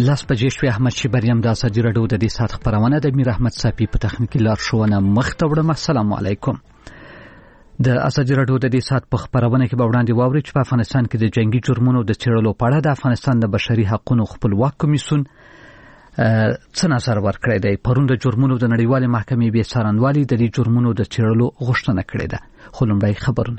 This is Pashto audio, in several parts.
لاس بجې شوې. احمد شیبریم د ازادي راډیو د دې ساعت خبرونه د میر احمد صافي په تخنیکي لارښوونه مخته وړم. السلام علیکم. د ازادي راډیو د دې ساعت په خبرونه کې به وړاندې واوري چې په افغانستان کې د جنگي جرمونو د څېړلو په اړه د افغانستان د بشري حقوقو خپلواک کمیسیون څه نظر ورکړی دی. پرون د جرمونو د نړیوالې محکمې بې څارنوالي د دې جرمونو د څېړلو غوښتنه کړې ده. خو لومړی خبرونه.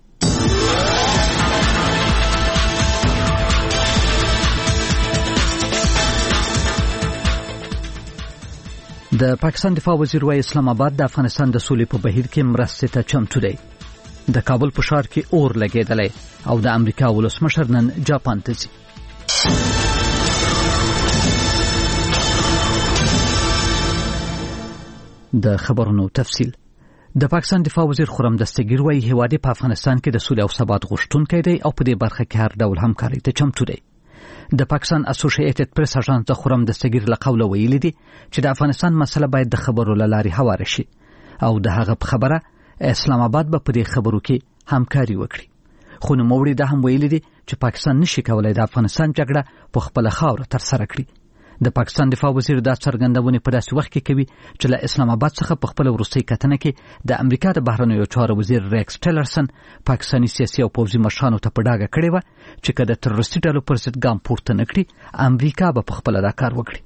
د پاکستان دفاع وزیر وايي اسلام آباد د افغانستان د سولې په بهیر کې مرستې ته چمتو دی. د کابل په ښار کې اور لګېدلی او د امریکا ولسمشر نن جاپان ته ځي. د خبرونو تفصیل. د پاکستان دفاع وزیر خرم دستگیر وايي هیواد په افغانستان کې د سولې او ثبات غوښتونکی دی او په دې برخه کې هر ډول همکاري ته چمتو دی. د پاکستان اسوسییټډ پریس اژانس د خرم دستگیر له قوله ویلي دي چې د افغانستان مسله باید د خبرو له لارې هواره شي او د هغه په خبره اسلام آباد به په دې خبرو کې همکاري وکړي. خو نوموړي دا هم ویلي دي چې پاکستان نشي کولای د افغانستان جګړه په خپله خاوره ترسره کړي. د پاکستان دفاع وزیر دا څرګندونه په داسې وخت کې کوي چې له اسلام آباد څخه په خپل وروستۍ کتنه کې د امریکا د بهرنیو چارو وزیر ریکس ټیلرسن پاکستاني سیاسي او پوځي مشرانو ته په ډاګه کړې وه چې که د تروریستي ډلو پر ضد ګام پورته نه کړي امریکا به په خپله دا کار وکړي.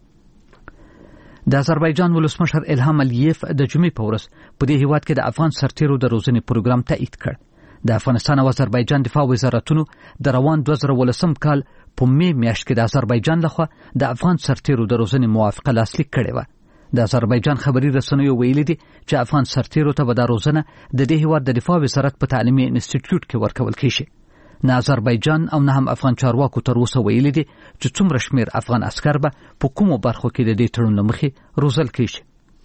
د آذربایجان ولسمشر الهام الیف د جمعې په ورځ په دې هیواد کې د افغان سرتیرو د روزنې پروګرام تایید کړ. د افغانستان او آذربایجان دفاع وزارتونو د روان 2018 کال په می میاشت کې د آذربایجان لخوا د افغان سرتیرو د روزنې موافقه لاسلیک کړې وه. د آذربایجان خبري رسنیو ویلي دي چې افغان سرتیرو ته به دا روزنه د دې هیواد د دفاع وزارت په تعلیمي انسټیټیوټ کې ورکول کیږي. نه آذربایجان او نه هم افغان چارواکو تر اوسه ویلي دي چې څومره شمیر افغان عسکر به په کومو برخو کې د دې تړون له مخې روزل کیږي.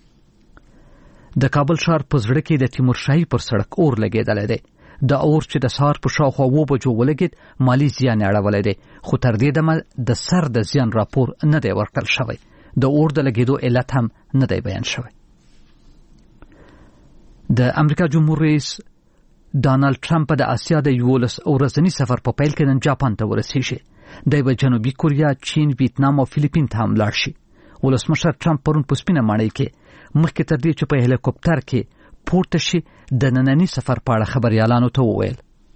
د کابل ښار په زړه کې د تیمورشاهي پر سړک اور لګېدلی دی. د اور چې د سهار په شاوخوا 7 بجو ولګېد مالي زیان یې اړولی دی خو تر دې دمه د سر د زیان راپور نه دی ورکړل شوی. د اور د لګېدو علت هم نه دی بیان شوی. د امریکا جمهور رئیس ډانلډ ټرمپ د آسیا د 11 ورځني سفر په پیل کې نن جاپان ته ورسیږي. دی به جنوبي کوریا، چین، ویتنام او فلیپین ته هم لاړ شي. ولسمشر ټرمپ پرون په سپینه ماڼۍ کې مخکې تر دې چې په هلیکوپټر کې پورته شي د ننني سفر په اړه خبريالانو ته وویل.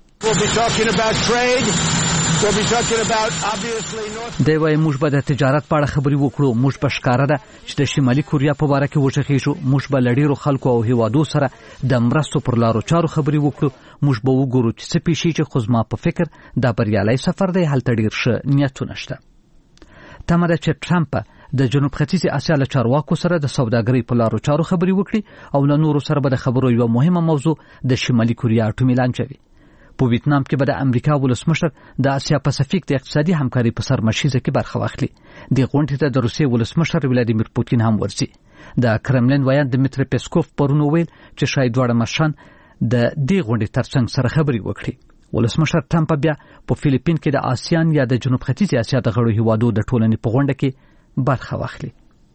دی وايي موږ به د تجارت په اړه خبرې وکړو. موږ به ښکاره ده چې د شمالي کوریا په باره کې وغږیږو. موږ به له ډېرو خلکو او هیوادو سره د مرستو پر لارو چارو خبرې وکړو. موږ به وګورو چې څه پیښیږي خو زما په فکر دا بریالی سفر دی. هلته ډېر ښه نیتونه شته. تمه ده چې ټرمپ د جنوب ختیځې اسیا له چارواکو سره د سوداګرۍ په لارو چارو خبرې وکړي او له نورو سره به د خبرو یوه مهمه موضوع د شمالي کوریا اټومي لانجه وي. په ویتنام کې به د امریکا ولسمشر د اسیا پاسفیک د اقتصادي همکارۍ په سرمشیزه کې برخه واخلي. د غونډې ته د روسیې ولسمشر ولادیمیر پوتین هم ورځي. د کرملین ویان دمیتری پیسکوف پرون وویل چې شاید دواړه مشران د دې غونډې ترڅنګ سره خبرې وکړي. ولسمشر ټرمپ بیا په فلیپین کې د آسیان یا د جنوب ختیځې اسیا د غړو هیوادو د ټولنې په غونډه کې برخه واخلي.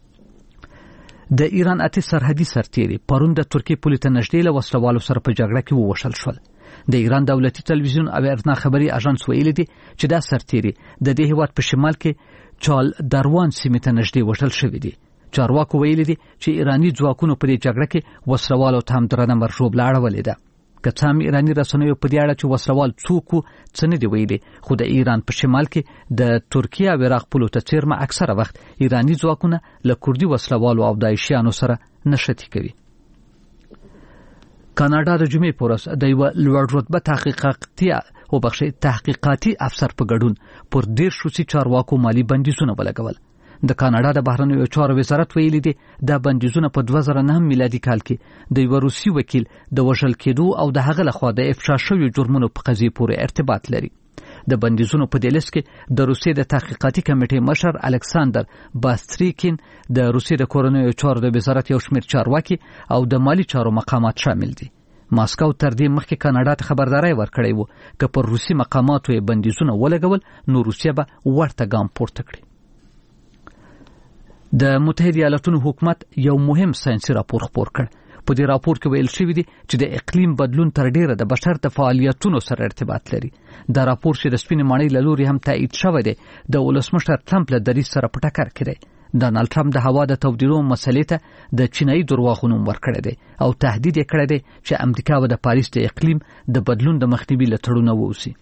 د ایران اته سرحدي سرتیري پرون د ترکیې پولې ته نږدې له وسلوالو سره په جګړه کې ووژل شول. د ایران دولتي تلویزیون او ارنا خبري اژانس ویلي دي چې دا سرتیري د دې هیواد په شمال کې چال دروان سیمې ته نږدې وژل شوي دي. چارواکو ویلي دي چې ایرانی ځواکونو په دې جګړه کې وسلوالو ته هم درنه مرژوبله اړولې ده. که څه هم ایرانی رسنیو په دې اړه چې وسلوال څوک څه نه دی ویلي خو د ایران په شمال کې د ترکیې او عراق پولو ته څیرمه اکثره وخت ایرانی ځواکونه له کردي وسلوالو او داعشیانو سره نښتې کوي. کاناډا د جمعې په ورځ د یوه لوړ رتبه تحقیقاتي افسر په ګډون پر 10 روسي چارواکو مالي بندیزونه ولګول. د کاناډا د بهرنیو چارو وزارت ویلي دی دا بندیزونه په 2009 میلادي کال کې د یو روسي وکیل د وژل کېدو او د هغه لخوا د افشا شویو جرمونو په قضیې پورې ارتباط لري. د بندیزونو په دې لیست کې د روسیې د تحقیقاتي کمیټې مشر الکساندر باستریکین، د روسیې د کورنیو چارو د وزارت یو شمېر چارواکي او د مالی چارو مقامات شامل دي. ماسکو تر دې مخکې کاناډا ته خبرداري ورکړې و چې پر روسي مقاماتو یې بندیزونه ولګول نو روسیه به ورته ګام پورته کړي. د متحده ایالاتونو حکومت یو مهم ساينسي راپور خپور کړ. په دې راپور کې ویل شوی دی چې د اقلیم بدلون تر ډیره د بشر د فعالیتونو سره ارتباط لري. دا راپور چې د سپینې ماڼۍ له لوري هم تایید شوی دی د ولسمشر ټرمپ له دریځ سره په ټکر کې دی. ډانلډ ټرمپ د هوا د تودېدو مسلې ته د چینایي درواغو نوم ورکړی دی او تهدید یې کړی دی چې امریکا به د پاریس د اقلیم د بدلون د مخنیوي له تړونه ووسي.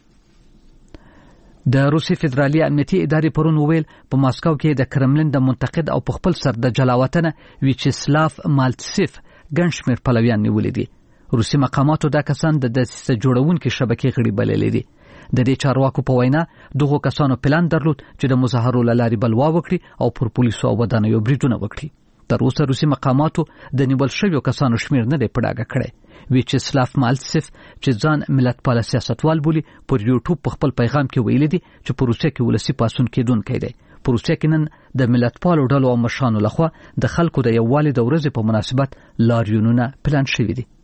د روسي فدرالي امنیتي ادارې پرون وویل په ماسکو کې د کرملین د منتقد او په خپل سر د جلاوطنه ویچسلاف مالتسیف ګڼ شمېر پلویان نیولي دي. روسي مقاماتو دا کسان د دسیسه جوړونکو شبکې غړي بللي دي. د دې چارواکو په وینا دغه کسانو پلان درلود چې د مظاهرو لارې بلوا وکړي او پر پولیسو او ودانیو بریدونه وکړي. تر اوسه روسي مقاماتو د نیول شویو کسانو شمیر نه دی په ډاګه کړی. ویچسلاف مالتسیف چې ځان ملتپال سیاستوال بولي پر یوټیوب په خپل پیغام کې ویلي دي چې په روسیه کې ولسی پاسون کېدونکی دی. په روسیه کې نن د ملتپالو ډلو او مشرانو لخوا د خلکو د یووالي د ورځې په مناسبت لاریونونه پلان شوي دي.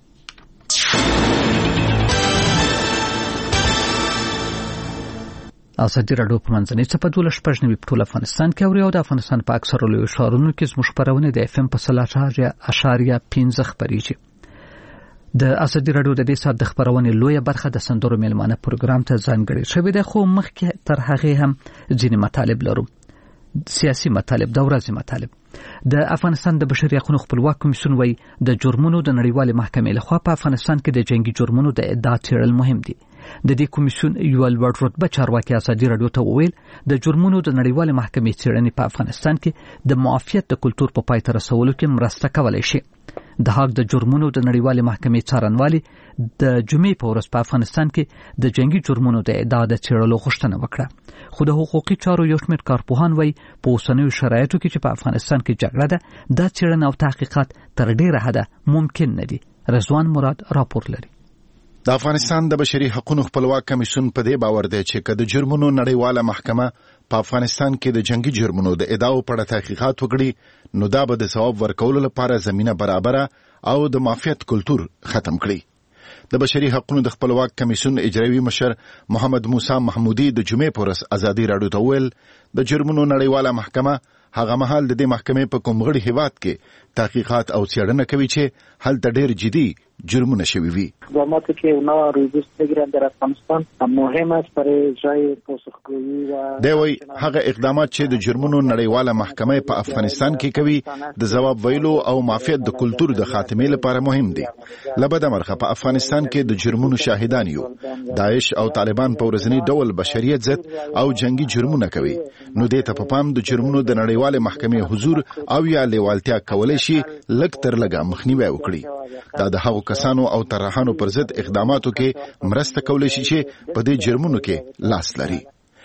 ازادي راډیو په منځنۍ څپه 12 په ټول افغانستان کې اوري او د افغانستان په اکثرو لویو ښارونو کې زموږ خپرونه د FM په 30.5 خپرېږي. د ازادي راډیو د دې سات د خپرونې لویه برخه د سندرو میلمانه پروګرام ته ځانګړې شوې ده، خو مخکې تر هغه هم ځینې مطالب لرو. سیاسي مطالب، د ورځې مطالب. د افغانستان د بشري حقوقو خپلواک کمیسیون وایي د جرمونو د نړیوالې محکمې لخوا په افغانستان کې د جنگي جرمونو د ادعا څېړل مهم دي. د دې کمیسیون یو لوړ رتبه چارواکي ازادي راډیو ته وویل د جرمونو د نړیوالې محکمې څېړنې په افغانستان کې د معافیت د کلتور په پای ته رسولو کې مرسته کولی شي. د هغه د جرمونو د نړیوالې محکمې څارنوالي د جمعې په ورځ په افغانستان کې د جنگي جرمونو د ادعا د څېړلو غوښتنه وکړه، خو د حقوقي چارو یو شمېر کارپوهان وایي په اوسنیو شرایطو کې چې په افغانستان کې جګړه ده دا څېړنه او تحقیقات تر ډیره حده ممکن نه دي. رضوان مراد راپور لري. د افغانستان د بشري حقوقو خپلواک کمیسیون په دې باور دی چې کله جرمونو نړیواله محکمه په افغانستان کې د جنگي جرمونو د ادعاو په اړه تحقیقات وکړي نو دا به د ثواب ورکولو لپاره زمينه برابره او د معافیت کلتور ختم کړي. د بشري حقوقو د خپلواک کمیسیون اجرایي مشر محمد موسی محمودي د جمعې پر ورځ ازادي راډیو ته ویل د جرمونو نړیواله محکمه هغه مهال د دې محکمې په کوم غړي هیواد کې تحقیقات او څېړنه کوي چې هلته ډېر جدي جرمونه شوي وي. اقداماتی که اونا روی دوست بگیرن در افغانستان مهم است برای اجرای پاسخگویی و دوی هغه اقدامات چې د جرمونو نړیواله محکمه په افغانستان کې کوي د جواب ویلو او معافیت د کلتور د خاتمې لپاره مهم دي. لبد مرخه په افغانستان کې د جرمونو شاهدان یو. داعش او طالبان په ورځنی ډول بشریت ضد او جنگي جرمونه کوي. نو دې ته په پام د جرمونو د نړیواله محکمې حضور او یا لیوالتیا کولای شي لږ تر لږه مخنیوي وکړي. دا د هغو کسانو او طرحانو پر ضد اقداماتو کې مرسته کولای شي چې په دې جرمونو کې لاس لري.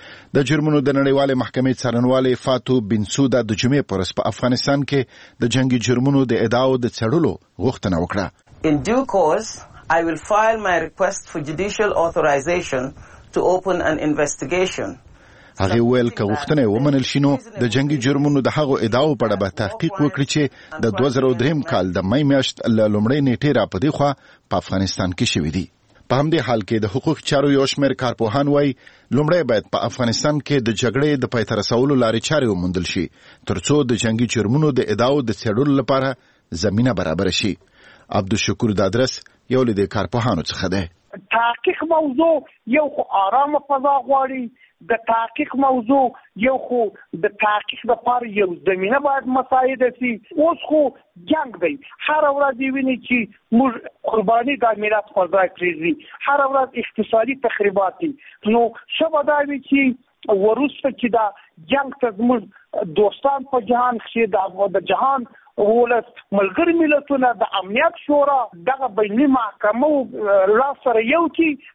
د جرمونو د نړیواله محکمې څارنوالې فاتو بنسودا د جمعې پر ورځ په افغانستان کې د جنگي جرمونو د ادعاو د څېړلو غوښتنه وکړه. In due course, I will file my request for judicial authorization to open an investigation. هغه ویل که غوښتنه ومنل شي نو د جنگي جرمونو د هغو ادعاو په اړه به تحقیق وکړي چې د 2003 کال د مې میاشت له لومړۍ نیټې را پدې خوا په افغانستان کې شوې دي. په همدې حال کې د حقوق چارو یو شمېر کارپوهان وایي لومړی باید په افغانستان کې د جګړې د پای ته رسولو لارې چارې وموندل شي ترڅو د جنگي جرمونو د ادعاو د څېړلو لپاره زمينه برابر شي. عبدالشکور دادرس یو له دې کارپوهانو څخه دی. تحقیق موضوع یو خو آرامه فضا غواړي، د تحقیق موضوع یو خو د تحقیق لپاره یو زمينه باید مساعده شي. اوس خو جنگ دی، هر ورځ ویني چې موږ قرباني د ملت پر ځای پریږدي، هر ورځ اقتصادي تخریبات دي. نو شبه دا وی چې ورسته چې دا جنگ ته موږ دوستان په جهان کې د جهان ولس ملګری ملتونه د امنیت شورا دغه بیني محکمه لا سره یو کې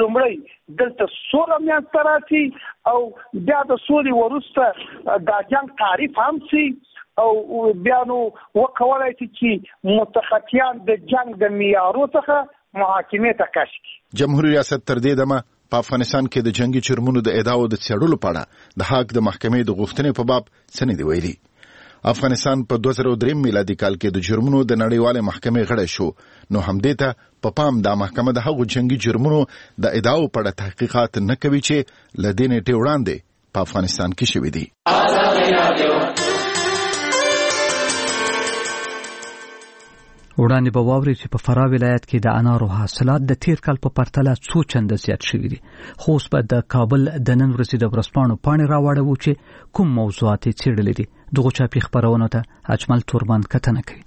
لومړی دلته سوله میانځته راشي او بیا د سولې وروسته د جنگ تعریف هم شي او بیا نو وکولای شي چې متخطیان د جنگ د معیارو څخه محاکمې ته کش کړي. جمهوریت ریاست تر دې دمه په افغانستان کې د جنگي جرمونو د ادعاو د څېړلو په اړه د حق د محکمې د غوښتنې په باب څه نه دی ویلي. افغانستان په 2003 میلادي کال کې د جرمونو د نړیواله محکمې غړی شو، نو همدې ته په پام د محکمه د هغو جنگي جرمونو د ادعاو په اړه تحقیقات نه کوي چې له دې نیټې وړاندې په افغانستان کې شوي دي. وړاندې به واوري چې په فراه ولایت کې د انارو حاصلات د تیر کال په پرتله څو چنده زیات شوي دي. خو اوس به د کابل د نن ورځې د ورځپاڼو پاڼې راوړو چې کوم موضوعات یې څېړلي دي. دغو چاپي خپرونو ته اجمل تورمان کتنه کوي.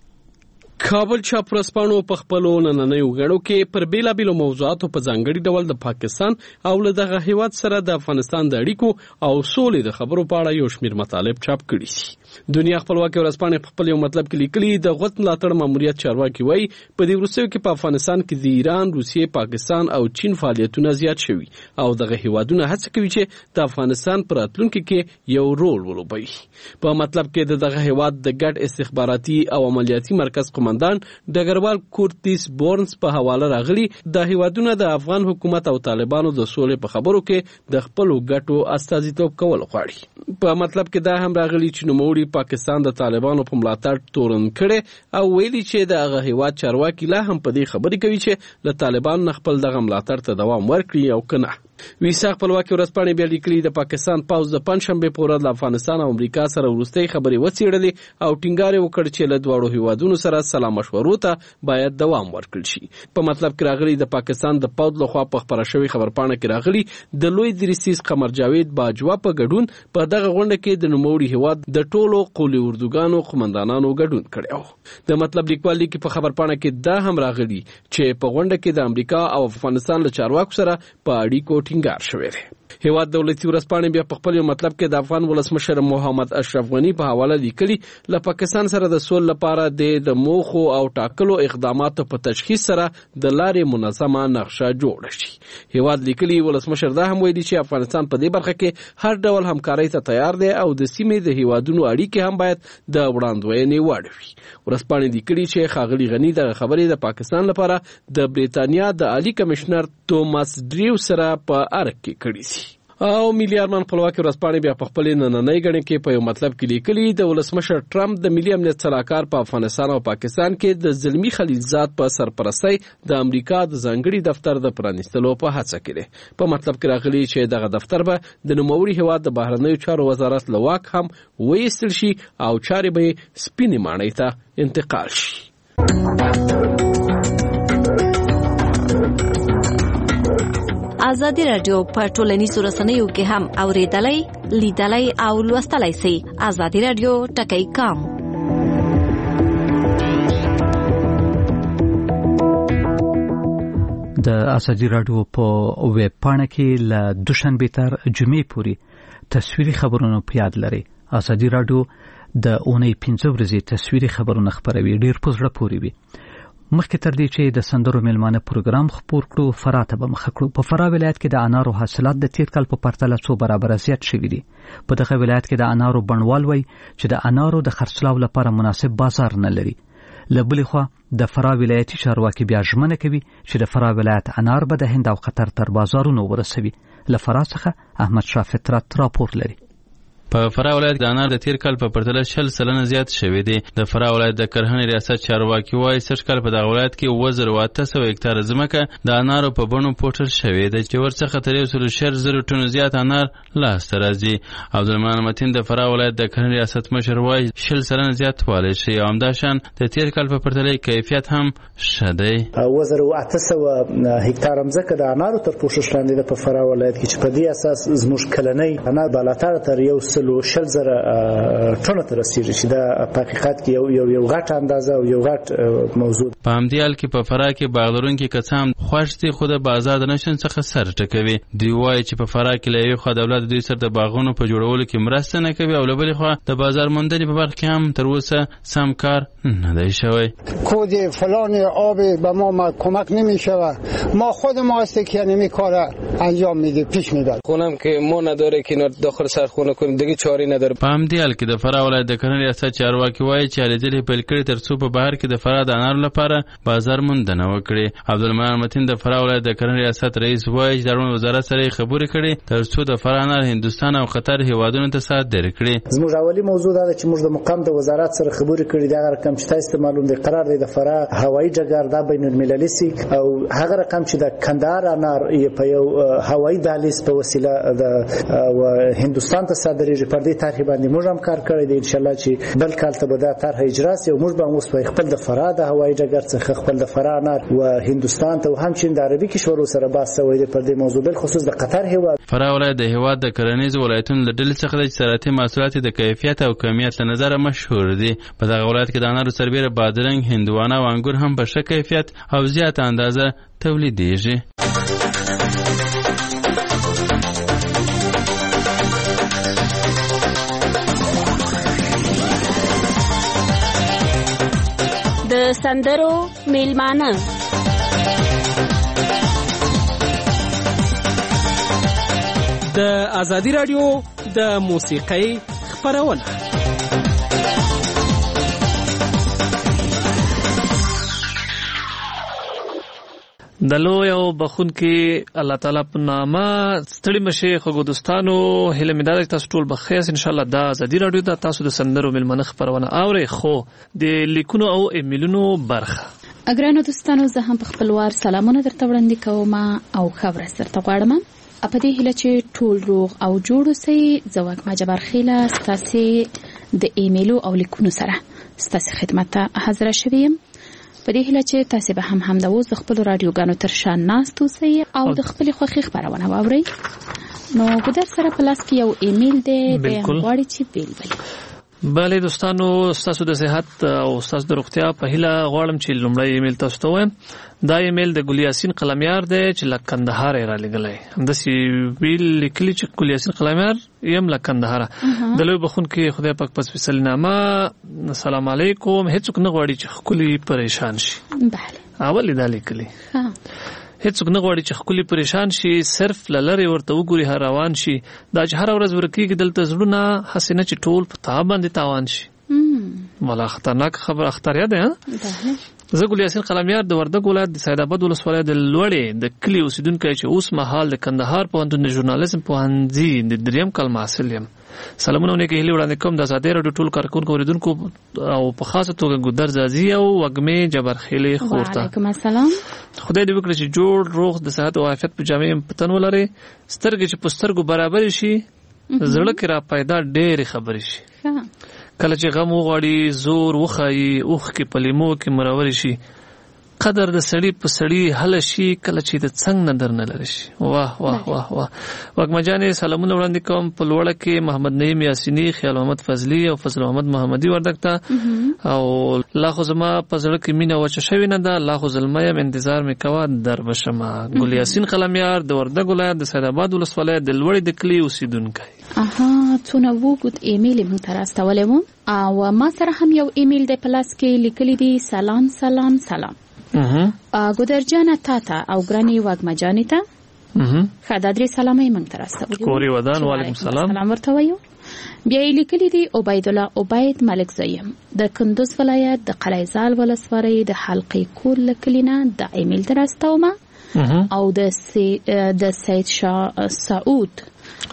کابل چاپ ورځپاڼو په خپلو نننیو غړو کې پر بیلابیلو موضوعاتو په ځانګړي ډول د پاکستان او له دغه هیواد سره د افغانستان د اړیکو او سولې د خبرو په اړه یو شمېر مطالب چاپ کړي دي. دنیا خپلواکي ورځپاڼې په خپل یو مطلب کې لیکلي د غوث ملاتړ ماموریت چارواکي وایي په دې وروستیو کې په افغانستان کې د ایران، روسیې، پاکستان او چین فعالیتونه زیات شوي او دغه هیوادونه هڅه کوي چې د افغانستان په راتلونکي کې یو رول ولوبوي. په مطلب کې دغه هیواد د ګډ استخباراتي او عملیاتي مرکز قومندان ډګروال کورتیس بورنز په حواله راغلي د هیوادونو د افغان حکومت او طالبانو د سولې په خبرو کې د خپل ګټو استازیتوب کول غواړي. په مطلب کې دا هم راغلي چې نوموړي پاکستان د طالبانو په ملاتړ تورن کړي او ویلي چې د هغه هیواد چارواکي لا هم په دې خبرې کوي چې له طالبانو خپل دغه ملاتړ ته دوام ورکړي او کنه. ویسا خپلواکي ورځپاڼې بیا لیکلي د پاکستان پوځ د پنځشنبه په ورځ له افغانستان او امریکا سره وروستۍ خبرې وڅېړلې او ټینګار وکړ چې له دواړو هیوادونو سره سلا مشورو ته باید دوام ورکړل شي. په مطلب کې راغلي د پاکستان د پوځ لخوا په خبره شوی خبرپاڼه کې راغلي د لوی دریسیس قمر جاوید باجوا په ګډون په دغه غونډه کې د نوموړي هیواد د ټولو قولي اردوګانو قومندانانو ګډون کړی. د مطلب لیکوال لیکي په خبرپاڼه کې دا هم راغلي چې په غونډه کې د امریکا او افغانستان له چارواکو سره په اړیکو ټینګار شوی دی. هیواد دولتي ورځپاڼې بیا په خپل مطلب کې د افغان ولسمشر محمد اشرف غنی په حواله لیکلي له پاکستان سره د سولې لپاره د موخو او ټاکلو اقداماتو په تشخیص سره د لارې منظمه نقشه جوړه شي. هیواد لیکلي ولسمشر دا هم ویلي چې افغانستان په دې برخه کې هر ډول همکارۍ ته تیار دی او د سیمې د هیوادونو اړیکې هم باید د وړاندوینې وړ وي. ورځپاڼې لیکلي چې ښاغلي غنی دغه خبرې د پاکستان لپاره د بریتانیا د عالی کمشنر توماس ډریو سره په ارګ کې کړي دي. او ملي ارمان خپلواکي ورځپاڼې بیا په خپل نننۍ غړي کې په یو مطلب کې لیکلي د ولسمشر ټرمپ د ملي امنیت صلاحکار په افغانستان او پاکستان کې د زلمی خلیلزاد په سرپرستۍ د امریکا د ځانګړي دفتر د پرانیستلو په هڅه کې دی. په مطلب کې راغلي چې دغه دفتر به د نوموړي هیواد د بهرنیو چارو وزارت له واک هم وایستل شي او چارې به سپینې ماڼۍ ته انتقال شي. ازادي رادیو په ټولنیزو رسنیو کې هم اوریدلای، لیدلای او لوستلای شئ. ازادي رادیو ټکی کام. د ازادي رادیو په ویب پاڼه کې له دوشنبه تر جمعې پورې تصویري خبرونه په یاد لري. ازادي رادیو د اونۍ 15 ورځې تصویري خبرونه خبروي، ډیر په زړه پورې وي. مخکې تر دې چې د سندرو میلمانه پروګرام خپور کړو، فراه ته به مخه کړو. په فراه ولایت کې د انارو حاصلات د تیر کال په پرتله څو برابر زیات شوي دي. په دغه ولایت کې د انارو بڼوال وایي چې د انارو د خرڅلاو لپاره مناسب بازار نه لري. له بلې خوا د فراه ولایتي چارواکي بیا ژمنه کوي چې د فراه ولایت انار به د هند او قطر تر بازارونو ورسوي. له فراه څخه احمد شاه فطرت راپور لري. په فراه ولایت د انار د تیر کال په پرتله 60% زیات شوی دی. د فراه ولایت د کرهنې ریاست چارواکي وایي سږ کال په دغه ولایت کې 2800 هکتار ځمکه د انارو په بڼو پوټل شوې ده چې ورڅخه تر 1.0 ټنو زیات انار لاسته راځي. عبدالرحمن متین د فراه ولایت د کرهنې ریاست مشر وایي 60% زیاتوالی شي او همداشان د تیر کال په پرتله کیفیت هم ښه دی. 2800 هکتار ځمکه د انارو تر پوښښ لاندې ده په فراه ولایت کې چې په دې اساس زموږ کلنۍ انار بالاتر تر 100,000 ټنو ته رسیږي چې دا په حقیقت کې یو غټ اندازه او یو غټ موضوع. په همدې حال کې په فراه کې باغ لرونکي کسان خوښ دي خو د بازار نشون څخه سر ټکوي. دوی وایي چې په فراه کې له یوې خوا دولت دوی سره د باغونو په جوړولو کې مرسته نه کوي او له بلې خوا د بازار موندنې په برخه کې هم تر اوسه سم کار نه دی شوی. کود فلان آب به ما کمک نمی‌شود، ما خود ما است که یعنی کار انجام میدیم پیش میبریم. خونم که ما نداره که داخل سرخونه کنیم دیگه چاره نداره. په همدې حال کې د فراه ولایت د کرهنې ریاست چارواکي وایي چې هلې ځلې پیل کړي تر څو په بهر کې د فراه د انارو لپاره بازار موندنه وکړي. عبدالرحمن الوطن د فراه ولایت د کرنې ریاست رئیس وایي چې د وزارت سره خبرې کړي ترڅو د فراه انار هندستان او قطر هیوادونو ته صادر کړي. زموږ اولی موضوع دا چې موږ د مقام د وزارت سره خبرې کړي دا رقم چې تاسو ته معلوم دی قرار دی د فراه هوایي ډګر دا بین المللي سي او هغه رقم چې د کندهار انار په یو هوایي دهلیز په وسیله د هندستان ته صادریږي پر دې طرح باندې موږ هم کار کړی دی ان شاء الله چې بل کال ته به دا طرح اجرا شي او موږ به اوس خپل د فراه د هوایي ډګر څخه خپل د فراه انار و هندستان ته هم چې د عربي کشورو سره بحث شوی دی پر دې موضوع بل خصوص د قطر هیواد. فراه ولایت د هیواد د کرنیز ولایتونو له ډلې څخه د زراعتي محصولاتو د کیفیت او کمیت له نظره مشهور دي. په دغه ولایت کې د انارو سربېره بادرنګ، هندوانه او انګور هم په ښه کیفیت او زیاته اندازه تولیدېږي. د سندرو میلمانه د ازادي رادیو د موسیقۍ خپرونه. د لوی او بخونکي الله تعالی په نامه ستړي مشه خو دوستانو هله مدار تاسو ټول بخیر ان شاء الله د ازادي رادیو د تاسو د سندرو ملمنه خبرونه اوري خو د لیکونو او ایمیلونو برخه. اګرانو دوستانو زه هم په خپلوار سلامونه درته وړاندې کوم او خبره سره غواړم په دې هله چې ټول روغ او جوړ اوسئ. زواک ما جبر خیله ستاسو د ایمیلو او لیکونو سره ستاسو خدمت ته حاضر شوم. په دې هله چې تاسو به هم د اوس د خپل رادیوګانو تر شان ناست اوسئ او د خپل خوخي خبرونه واورئ. نو ګدر سره پلاس کې یو ایمیل دی د غواړي چې بیل بله دوستانو تاسو د صحت او تاسو د روغتیا په هیله غواړم چې لومړی ایمیل تاسو ته وایم. دا ایمیل د ګل یاسین قلمیار دی چې له کندهار را لګلای. همداسې ویل لیکلی چې ګل یاسین قلمیار یم له کندهار. د لوی بخون کې خدای پاک پس فیصل نامه السلام علیکم. هیڅوک نه غواړي چې خولي پریشان شي. بله اول دا لیکلی هیڅوک نه غواړي چې خولي پریشان شي صرف لری ورته وګوري هر روان شي. دا چې هر ورځ ورکیږي دلته زړونه حسینه چې ټول په تا باندې تاوان شي. ولا خطرناک خبر اختریا ده. زه ګل یاسین قلمیار د وردګ ولایت د سید آباد ولسوالۍ د لوړې د کلی اوسیدونکی چې اوس مهال د کندهار پوهنتون د ژورنالیزم پوهنځي د دریم کال محصل یم. سلامونه نیکه هیله وړاندې کوم د ازادي رادیو ټول کارکونکو اوریدونکو او په خاصه توګه ګودر زازي او وګمې جبرخیلې خورته. وعلیکم السلام. خدای دې وکړي چې جوړ روغ د صحت او عافیت په جامع پتن ولري. سترګې چې په سترګو برابر شي زړه کې را پیدا ډېرې خبرې شي. کله چې غم وغواړي زور وخایي اوخ کې پلیمو کې مرور شي. قدر د سړی په سړی حل شي کله چې د څنګ نه درنه لري شي. واه واه واه واه. وګمجانې سلامونه وړاندې کوم په لوړه کې محمد نعیم یاسینی، خیال محمد فضلی او فضل محمد محمدي وردګ ته او الله خو زما په زړه کې مینه وچه شوی نه ده. الله خو زلمیم انتظار مې کوه در بشمه. ګل یاسین قلمیار د وردګ ولایت د سید آباد ولسوالۍ د لوړې د کلی اوسیدونکی. څونه وګت ایمیل مو تر استولم او ما سره هم یو ایمیل د پلاس کې لیکلی دی سلام سلام سلام. ګودر جانه تاته او ګرانی واګما جانې ته خدادري سلامي مونږ تر استولم. کوري ودان وعلیکم سلام. سلام ورته وایو. بیا لیکلی دی عبید الله عبید ملک زیم د کندوز ولایت د قلیزال ولسوالۍ د حلقې کول کلینا د ایمیل تر استوم او د سید شاه سعود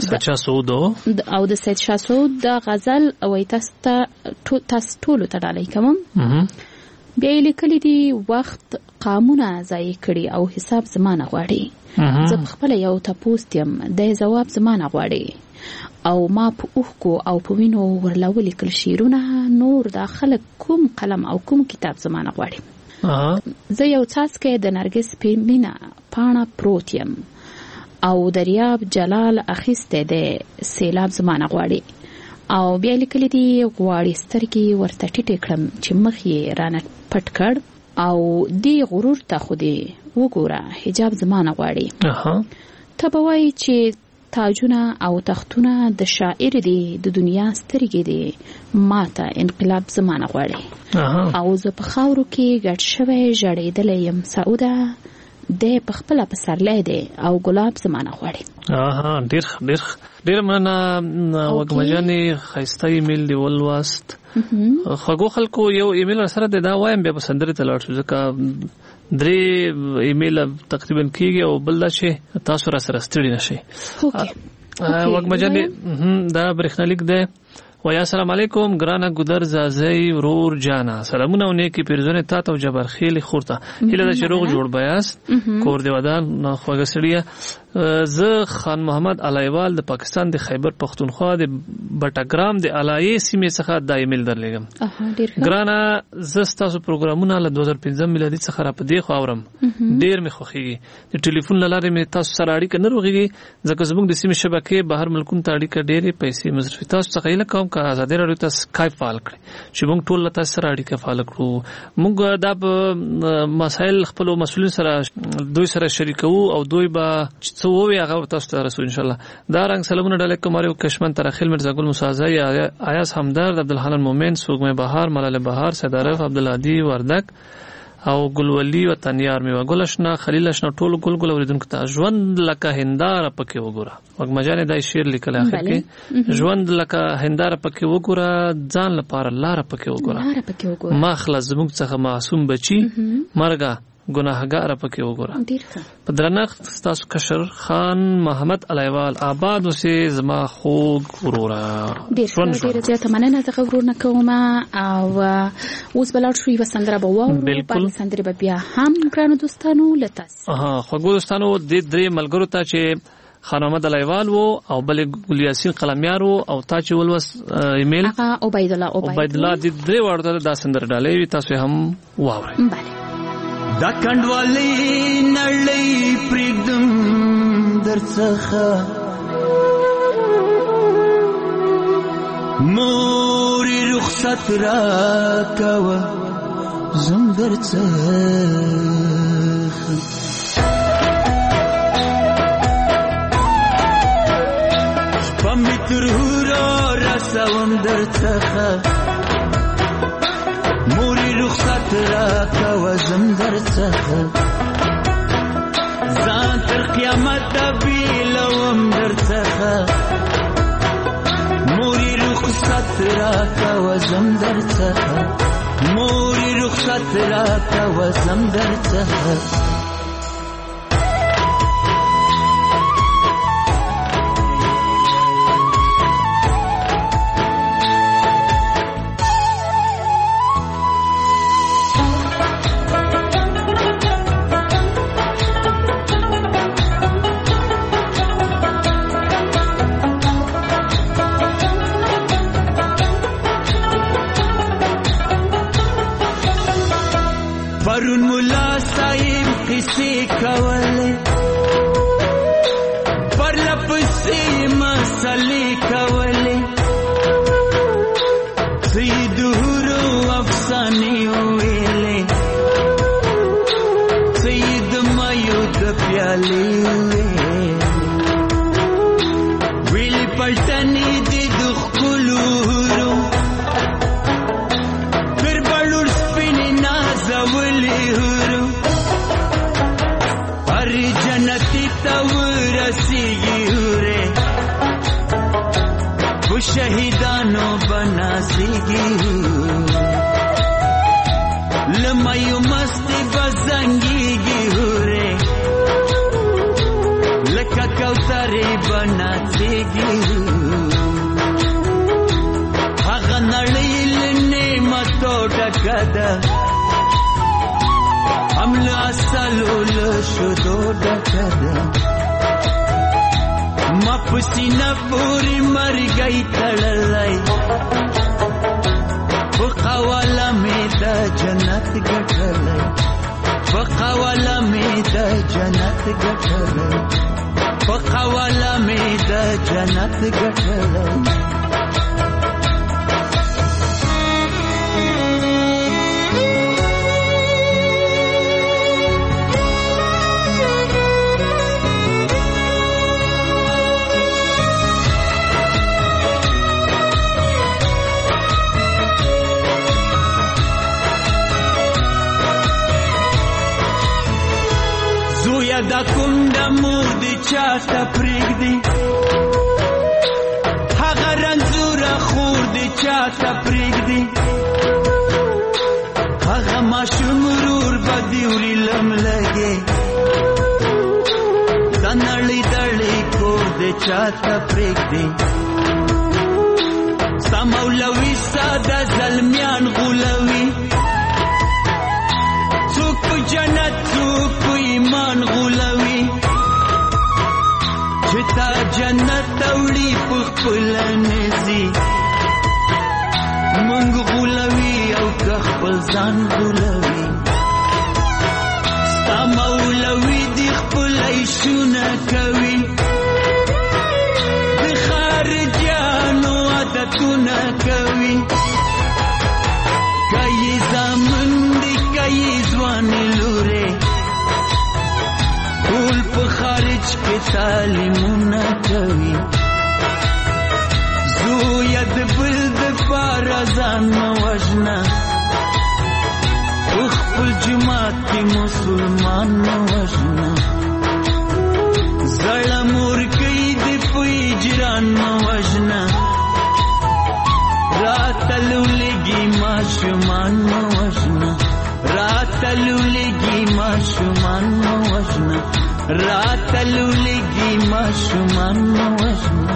او د سید شاه سعود د غزل او تاسو ټول ته ډالۍ کوم. بیا لیکلی دی وخت قامونه ځای کړي او حساب زمانه غواړي. زه خپل یو تاسو تم د جواب زمانه غواړي او ما په اوخکو او په وینو ورلول لیکل شیرونه نور داخله کوم قلم او کوم کتاب زمانه غواړي. زه یو څاڅکی د نرګس په مینا پاڼه پروت یم او دریاب جلال اخیسته د سیلاب زمانه غواړي. او بیا لیکلی دی غواړي سترګې ورته ټیټې کړم چې مخ یې رانه پټ کړ او دی غرور ته خو دی وګوره حجاب زمانه غواړي. ته به وایي چې تاجونه او تختونه د شاعر دی د دنیا سترګې دی ماته انقلاب زمانه غواړي. او زه په خاورو کې ګډ شوی ژړېدلی یم سعوده د پخپل پسرلې دی او ګلاب زمانه غواړي. ډیر مننه وګمجانې خیسته ایمیل دی ولواست. خغو خلکو یو ایمیل سره دا وایم بیا په سندره ته لاړ شو ځکه 3 ایمیل تقریبا کیږي او بل دا چې تاسو را سره ستړي نشئ. وګمجانې دا برېښنالیک دی. ویا السلام علیکم ګرانه ګودر زازی ورور جانا سلامونه او نیکی پیرزونه تا ته جبر خیل خورته هله د شروع جوړ بیاست کور دی ودان خوګه سړیا ز خان محمد علایوال د پاکستان د خیبر پختونخوا د بټګرام د علایي سیمې څخه د ایمیل درلګم. ګرانه ز تاسو پروګرامونه له 2015 میلادي څخه را پدې خو اورم ډیر می خوخيږي د ټلیفون لاره می تاسو سره اړیکه نه روغيږي ځکه زموږ د سیمې شبکې بهر ملکونو ته اړیکه ډېرې پیسې مصرفي تاسو څخه یې کوم کا آزادي راډیو ته سکایپ فعال کړئ چې موږ ټول له تاسو سره اړیکه فعال کړو. موږ دا مسایل خپل مسؤلین سره دوی سره شریکو او دوی به څه ووي هغه تاسو ته رسول ان شاء الله. دا رنګ سلامونه ډاله کومارو کشمن ترخیل مرزا ګل مسازی ایاس همدرد عبدالحنان مومن سوګمه بهار ملال بهار سیدارف عبدالهادي وردک او ګلولي وطنيار می وګلشنا خلیلشنا ټول ګل اوریدونکو ته ژوند لکه هنداره پکې وګوره. وګمجانې دا شعر لیکل اخر کې ژوند لکه هنداره پکې وګوره ځان لپاره لار پکې وګوره ما خلاص زموږ څخه معصوم بچي مرګه ګناهګار پکې وګوره. په درنښت تاسو کشر خان محمد علایوال آباد اوسې زما خوږ وروره. ډېر زیاته مننه زه ورونه کوم او اوس بلاړ شو یو سندره به وورو په سندره به بیا هم ګرانو دوستانو لتاس خوږو دوستانو د درې ملګرو ته چې خان محمد علایوال وو او بل ګل یاسین قلمیار وو او تا چې ولوس ایمیل عبید الله د درې وړو دا سندره ډالې تاسو هم واورئ. دا کندوالی نړۍ پرېږدم درڅخه مورې رخصت راکوه زم درڅخه شپه مې تر هورو رسوم درڅخه مورې رخصت راکوه زم درڅخه ځان تر قیامته بیلوم درڅخه مورې رخصت راکوه زم درڅخه مورې رخصت راکوه زم درڅخه. پرون ملا صاحب قصې کولې پر لپسې مسلې کولې سید هورو افسانې ویلې سید مایو د پیالې ویلې پلټنې دې د ښکلو هورو جنتی تورسیگی ہوره وہ شہیدانو بناسیگی لمیو مستی بزنگیگی ہوره لکا کوتری بناسیگی آغا نڑیل نعمتو ڈکدا حمل اصلو لشدو ڈکدا ما پسینا پوری مر گئی تڑلائی وقوالا میں دا جنت گٹھلائی وقوالا میں دا جنت گٹھلائی وقوالا میں دا جنت گٹھلائی. کدا کونډه مور دې چاته پرېږدي هغه رنځوره خور دې چاته پرېږدي هغه ماشوم ورور به دې وړي لملګې دا نړۍ دړې کور دې چاته پرېږدي ستا مولوي ستا د زلمیان غولوي څوک په جنت څوک په ایمان غولوي چې تا جنت توړي په خپله نځي مونږ غولوي او که خپل ځان غولوي ستا مولوي دې خپل عیشونه کوي د خارجیانو عادتونه کوي که یې زامن دي که یې ځوانې لورې ټول په خارج کې تعلیمونه کوي زویه د بل دپاره ځان مه وژنه په خپل جومات کې مسلمان مه وژنه زړه مورکۍ دې په اجران مه وژنه راته لولګي ماشومان مه وژنه راته لولګي ماشومان مه وژنه راته لولګي ماشومان مه وژنه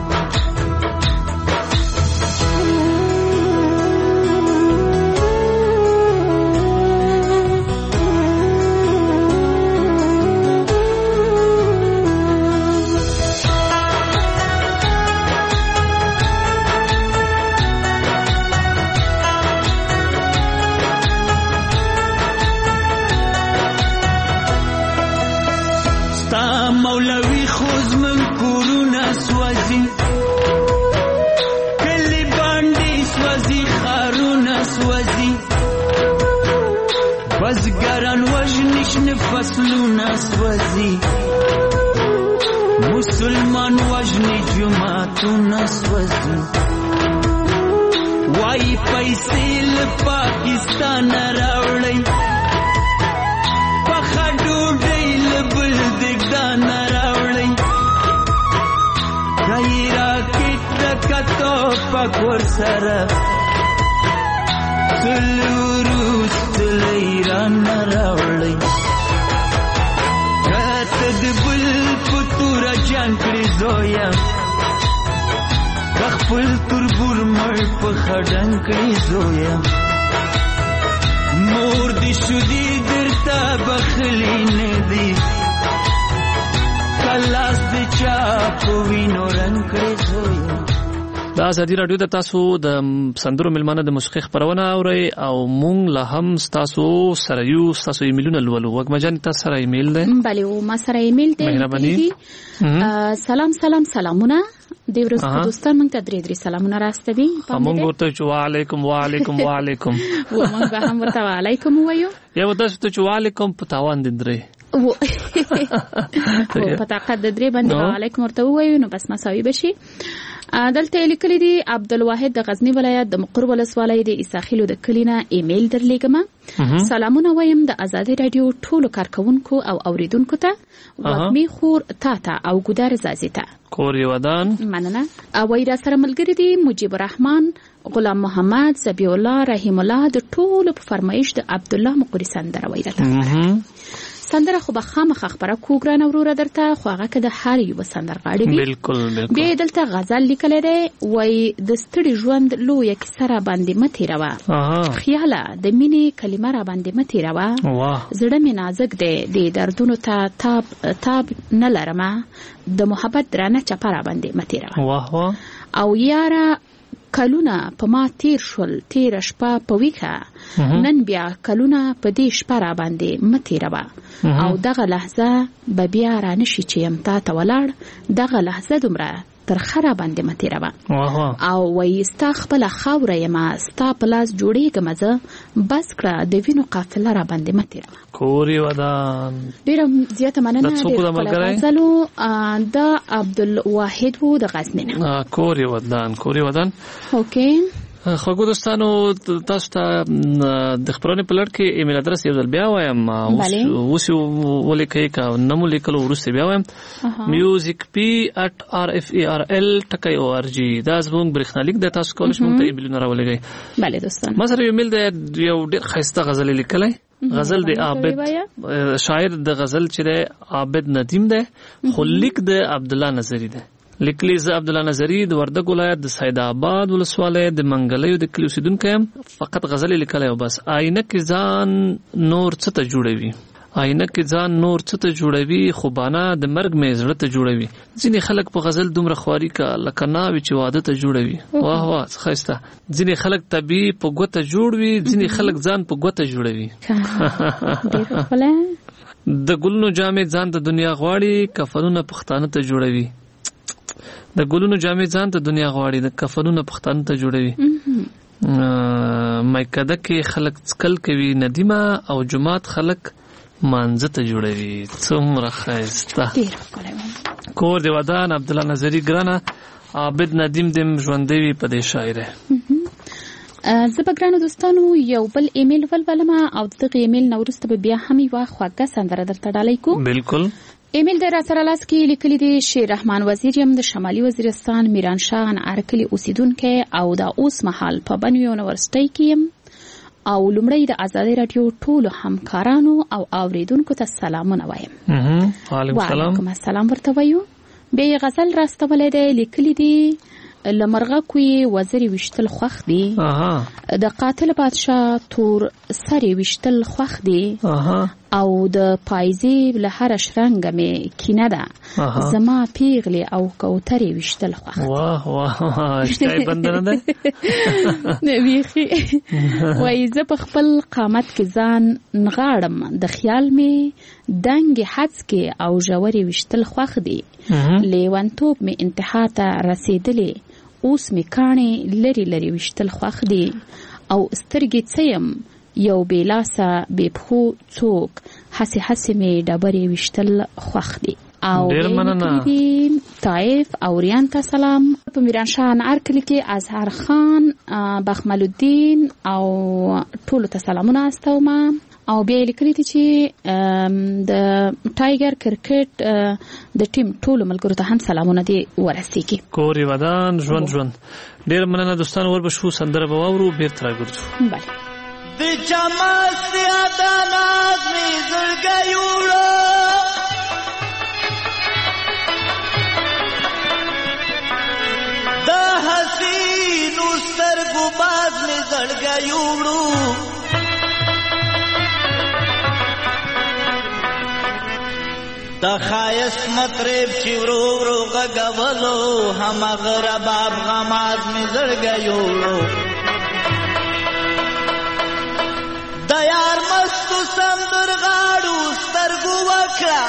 مولوی خوز من کورونه سوځي کلی باندې سوځي خارونه سوځي بزګران وژني شنه فصلونه سوځي مسلمان وژني جوماتونه سوځي وای پیسې له پاکستان راوړي پخه ډوډۍ له بل دګدان راوړي کای راکټ کتو پکور سره تلوروس تل ایران راوړي کته د بل پتور جان کړی زویا خپل تربور مړ په خډن کړی زویا مور دې شو دې درته بخلی نه دی کلاس دې چا په وینو رنګ کړی زویا د ازادي رادیو د تاسو د سندرو ملمانه د موسیقي خبرونه اوري او مونږ له هم تاسو سره یو تاسو ایمیلونه لولو وګمجن تاسو سره ایمیل ده بله او ما سره ایمیل ده سلامونه د ورځې دوستان موږ ته درې سلامونه راستوي موږ ورته وعلیکم وعلیکم وعلیکم موږ به هم ورته وعلیکم وایو یو تاسو ته وعلیکم په تاوان د درې په طاقت د درې باندې وعلیکم ورته وایو نو بس مساوي بشي دلته لیکلي دي عبدالواحد د غزنی ولایت د مقر ولسوالۍ د اساخیلو د کلینا ایمیل درلیږم سلامونه وایم د آزادي رادیو ټولو کارکونکو او اوریدونکو ته وګمي خور تاته او ګودر زازي ته کور ودان مننه او را سره ملګری دي مجيب الرحمن غلام محمد زبی الله رحیم الله د ټولو په فرمایش د عبد الله مقری سندره وایره سندره خو به خامخ خبره کوګران وروره درته خو هغه که د هر یو سندرغاړي وي بالکل بیا دلته غزل لیکلی دی وای د ستړي ژوند لویه کیسه را باندې مه تېروه خیاله د مینې کلمه را باندې مه تېروه زړه مې نازک دی د دردونو ته تاب نه لرمه د محبت درانه چپه را باندې مه تېروه او یاره کلونه په ما تیر شول تیر شپه په ویخه نن بیا کلونه په دې شپه را باندې مه تېروه او دغه لحظه به بیا را نشي چې یم تا ته ولاړ دغه لحظه دومره ترخه را باندې مه تېروه او وایي ستا خپله خاوره یمه ستا په لاس جوړېږم زه بس کړه د وینو قافله را باندې مه تېروه کورې ودان ډېره زیاته مننه ډېر ښکلی غزل و د عبدالواحد و د غزني نه کورې ودان اوکې خوږو دوستانو تاسو ته د خبرونې په لړ کې ایمیل ادرس یو ځل بیا وایم اوس ولیکئ که نه مو لیکلو وروسته بیا وایم musicp@rferl.org دا زموږ برېښنالیک دی تاسو کولی شئ موږ ته ایمیلونه راولېږئ بله دوستان ما سره یو ایمیل دی یو ډېر ښایسته غزل یې لیکلی غزل دی عابد شاعر د غزل چې دی عابد ندیم دی خو لیک د عبدالله نظري دی لیکلی زه عبدالله نظري د وردګ ولایت د سید آباد ولسوالۍ د منګلیو د کلي اوسېدونکی یم فقط غزل یې لیکلی او بس آینه کې ځان نور څه ته جوړوي آینه کې ځان نور څه ته جوړوي خو بانا د مرګ مې زړه ته جوړوي ځینې خلک په غزل دومره خواري کا لکه ناوې چې واده ته جوړوي واه واه ښایسته ځینې خلک طبیعي په ګوته جوړ وي ځینې خلک ځان په ګوته جوړوي د ګلونو جامې ځان د دنیا غواړي کفنونه پښتانه ته جوړوي د ګلونو جامې ځان ته دنیا غواړي د کفنونه پښتانه ته جوړوي میکده کې خلک څکل کوي ندیمه او جماعت خلک مانځه ته جوړوي څومره ښایسته کور د ودان عبدالله نظري ګرانه عابد ندیم دم ژوندی وي په دې شاعره زه به ګرانو دوستانو یو بل ایمیل ولولم او دغه ایمیل نه وروسته به بیا هم یوه خوږه سندره درته ډالۍ کوم بالکل ایمیل در سره لاس کې لیکلی دی شیر رحمان وزیر یم د شمالي وزیرستان میرانشاه انعرکلي اوسیدونکی او د اوس مهال په بنو یونیورسټۍ کې یم او لومړی د ازادي راډیو ټولو همکارانو او اوریدونکو ته سلامونه وایم وعلیکم السلام ورته وایو بیا یې غزل راستولی دی لیکلی دی لمرغه کوی وزیر وشتل خوخ دی د قاتل بادشاه تور سری وشتل خوخ دی او د پایزی له هر شرنګ می کینه ده زما پیغلی او کوترې وشتل خوخ واه واه شتای بندنه ده ویخي وای زه په خپل قامت کې ځان نغاړم د خیال می دنګ حدس کې او جوړې وشتل خوخ دی لیوانتوب می انتها ته رسیدلې اوس می کانې لری لری وشتل خوخ دی او سترګې څیم یو بیلاسه بیپخو څوک حسی حسی می ډبرې وشتل خوخ دی او طائف او ریان ته سلام په میرانشاه انعرکلي کې اظهر خان بخمل الدین او ټولو ته سلامونه استوم او بیا لیکلي دي چې د ټایګر کرکټ د ټیم ټولو ملګرو ته هم سلامونه دي ورسیږي کوري ودان ژوند ډېر مننه دوستانو وربشو سندره به واورو بیرته راګرځو بله د جمال زیاده ناز می زړګی وړو د حسینو سترګو باز می زړګی وړو د خایست مطرب چې ورو ورو غږولو هماغه رباب غماز می زړګی وړو د یار مستو سندرغاړو سترګو وکړه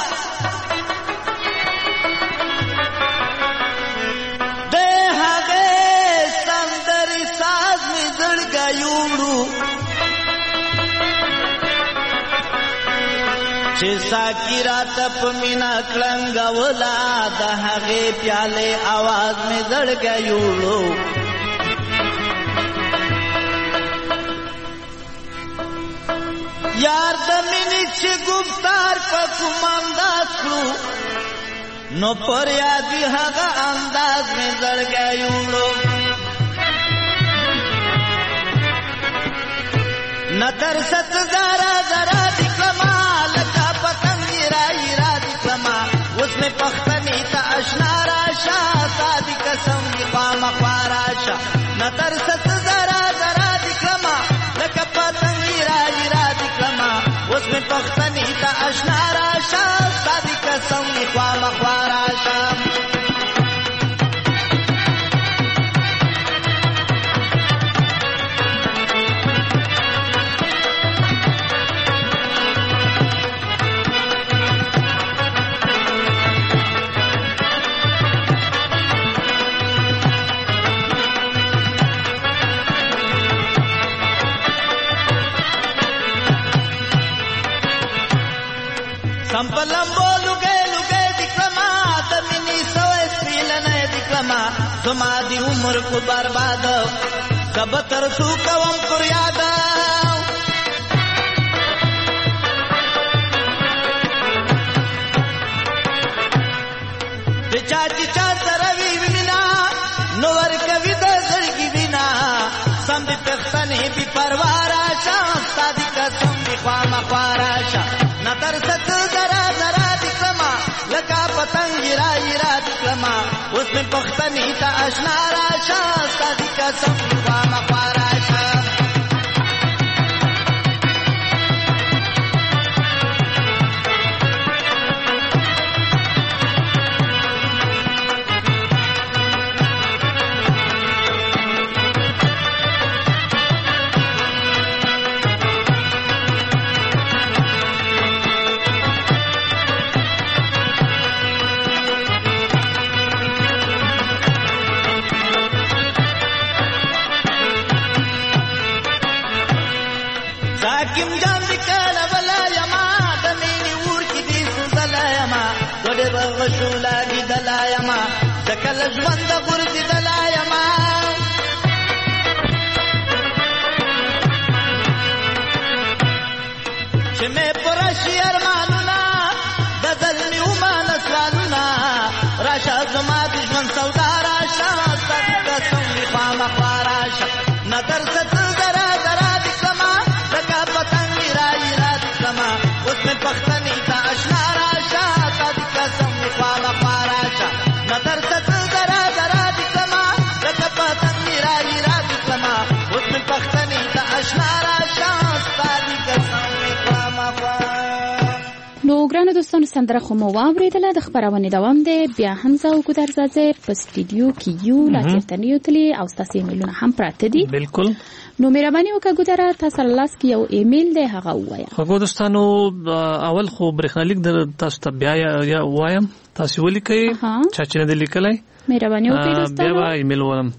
د هغې سندرې ساز مې زړګی وړو چې ساقي راته په مینه کړنګوله د هغې پیالې اواز مې زړګی وړو یار د مینې چې ګفتار په کوم انداز کړو نو پر یادي هغه انداز مې زړګی وړو نه ترست زارا زارا دي کړما لکه پتنګ رای را دي کړما اوس مې پښتنې ته اشنا راشه سادي قسم دي خامخوا راشه نه ترست زارا زارا دي کړما لکه پتنګ رای را دي کړما اوس مې پښتنې ته اشنا راشه سادي قسم دي خامخوا راشه سمپلمبو لگے دکھما دمینی سوئے سپیلنے دکھما زما دی عمر کو برباد د زبتر سو کوم پر یادا د چاچی چا سره وی وینا نو ور کوي د زړګي وینا سم دې پختنې بي پروارا شاه سادي قسم دې خامہ خاراشا نظر ست زرا زرا دې کما لکا پتنګ را دې کما اوس په پختنې ته آشنا را شاه سادي قسم دې خامہ خاراشا زاکم جان دکالا ولا یما دمینی ور کی دی سوزلا یما دوڑے بغشولا دی دلا یما دکل ژوند ګور دی دلا یما چې مې پرشي ارمانونا بدل می ومان سوالونا راشا زما د ژوند سودا راشا صدقه سم دی خامہ خاراشا نظر ست زرا زرا دی کما لکا پتنگ رائی رات کما اس میں پختنی تا اشنا راشا صدقه سم دی خامہ خاراشا نظر ست زرا زرا دی کما لکا پتنگ رائی رات کما اس میں پختنی تا اشنا راشا صدقه سم دی خامہ نو ګرانو دوستانو سندره خو مو واورېدله د خپرونې دوام دی بیا حمزه او ګودرزاده په سټوډیو کې یو لا چېرته نه یوتلي او ستاسو ایمیلونه هم پراته دي بالکل نو مهرباني وکړه ګودره تاسو لاس کې یو ایمیل دی هغه ووایه خو دوستانو اول خو برېښنالیک د تاسو ته بیا یا وایم تاسو ولیکئ چا چې نه دی لیکلی مهرباني وکړئ دوستانو بیا به ایمیل وایم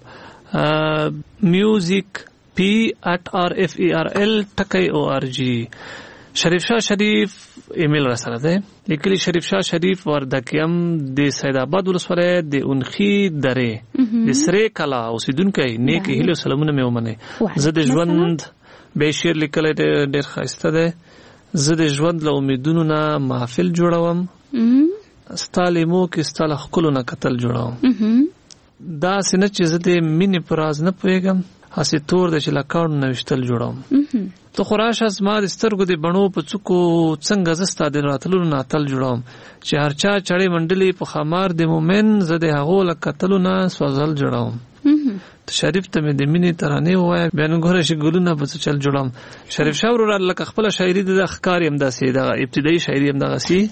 music@rferl.org شریف شاه شریف ایمیل را سره ده لیکلی شریف شاه شریف وردکیم د سید آباد ولسوالۍ د اونخي درې د سره کلا اوسیدونکو نیک هیله سلامونه مې ومنه زه د ژوند به شعر لیکل ډېر ښایسته ده زه د ژوند له امیدونو نه محفل جوړوم ستالیمو کې ستاله خلونو نه قتل جوړوم دا سینه چې زه د مینې پراز نه پوهیږم هسې تور د چې لکاڼو نه ویشتل جوړوم ته خو راشه زما د سترګو د بڼو په څوکو څنګه زه ستا د راتللو نه اتل جوړوم چې هر چا چړې منډلې په خمار د مومن زه د هغو له کتلو نه سوځل جوړوم شریف ته مې د مینې ترانې ووایه بیا نو ګوره چې ګلونه په څه چل جوړوم شریف شاه وروره لکه خپله شاعري د ښکار یم داسې دغه ابتدایي شاعري یم دغسې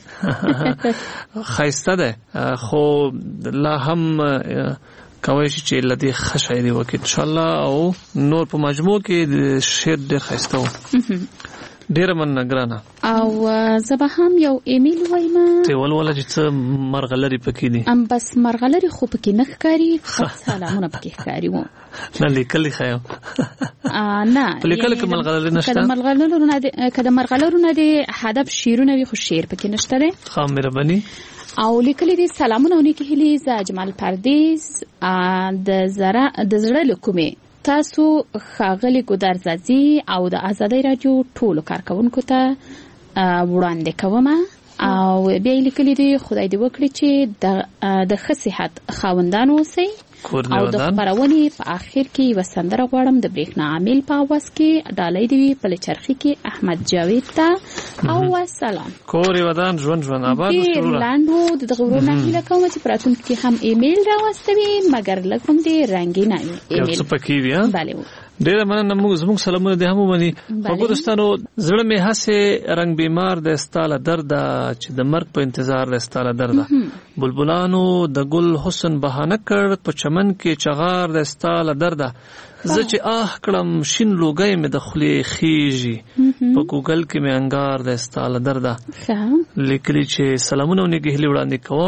ښایسته ده خو لا هم کوي چې لدی ښه شاعري وکړي انشاءالله او نور په مجموع کې د شعر ډېر ښایسته و ډېره مننه ګرانه او زه به هم یو ایمیل وایم ته ولوله چې څه مرغلرې پکې دي بس مرغلرې خو پکې نه ښکاري سلامونه پکې ښکاري وو نه لیکلی ښه یو نه لیکل کې مرغلرې نشته که د مرغلرو نه د هدف شعرونه وي خو شعر پکې نشته دی ښه مهرباني او لیکلي دي سلامونه او نیکې هیلې زه اجمل پردیس د زړه له کومې تاسو ښاغلي ګودرزادي او د ازادۍ راډیو ټولو کارکوونکو ته وړاندې کوم او بیا لیکلي دي خدای دې وکړي چې د ښه صحت خاوندان اوسئ او د خپرونې په آخر کې یوه سندره غواړم د برېښنا عامل په اواز کې ډالۍ دې وي په چرخي کې احمد جاوید ته او وسلام کور یې ودان ژوند آباد ډېر لنډ و د دغه ورور نه هیله کوم چې په راتلونکي کې هم ایمیل راواستوي مګر لږ غوندې رنګین یو څه پکې وي بله ډېره مننه زموږ سلامونه دې هم ومني خو دوستانو زړه مې هسې رنګ بیمار دی ستا له درده چې د مرګ په انتظار دی ستا له درده بلبلانو د ګل حسن بهانه کړ په چمن کې چغار دی ستا له درده زه چې کړم شین لوګی مې د خولې خیږي په ګوګل کې مې انګار دی ستا له درده لیکلي چې سلامونه او نیکې هیلې وړاندې کوم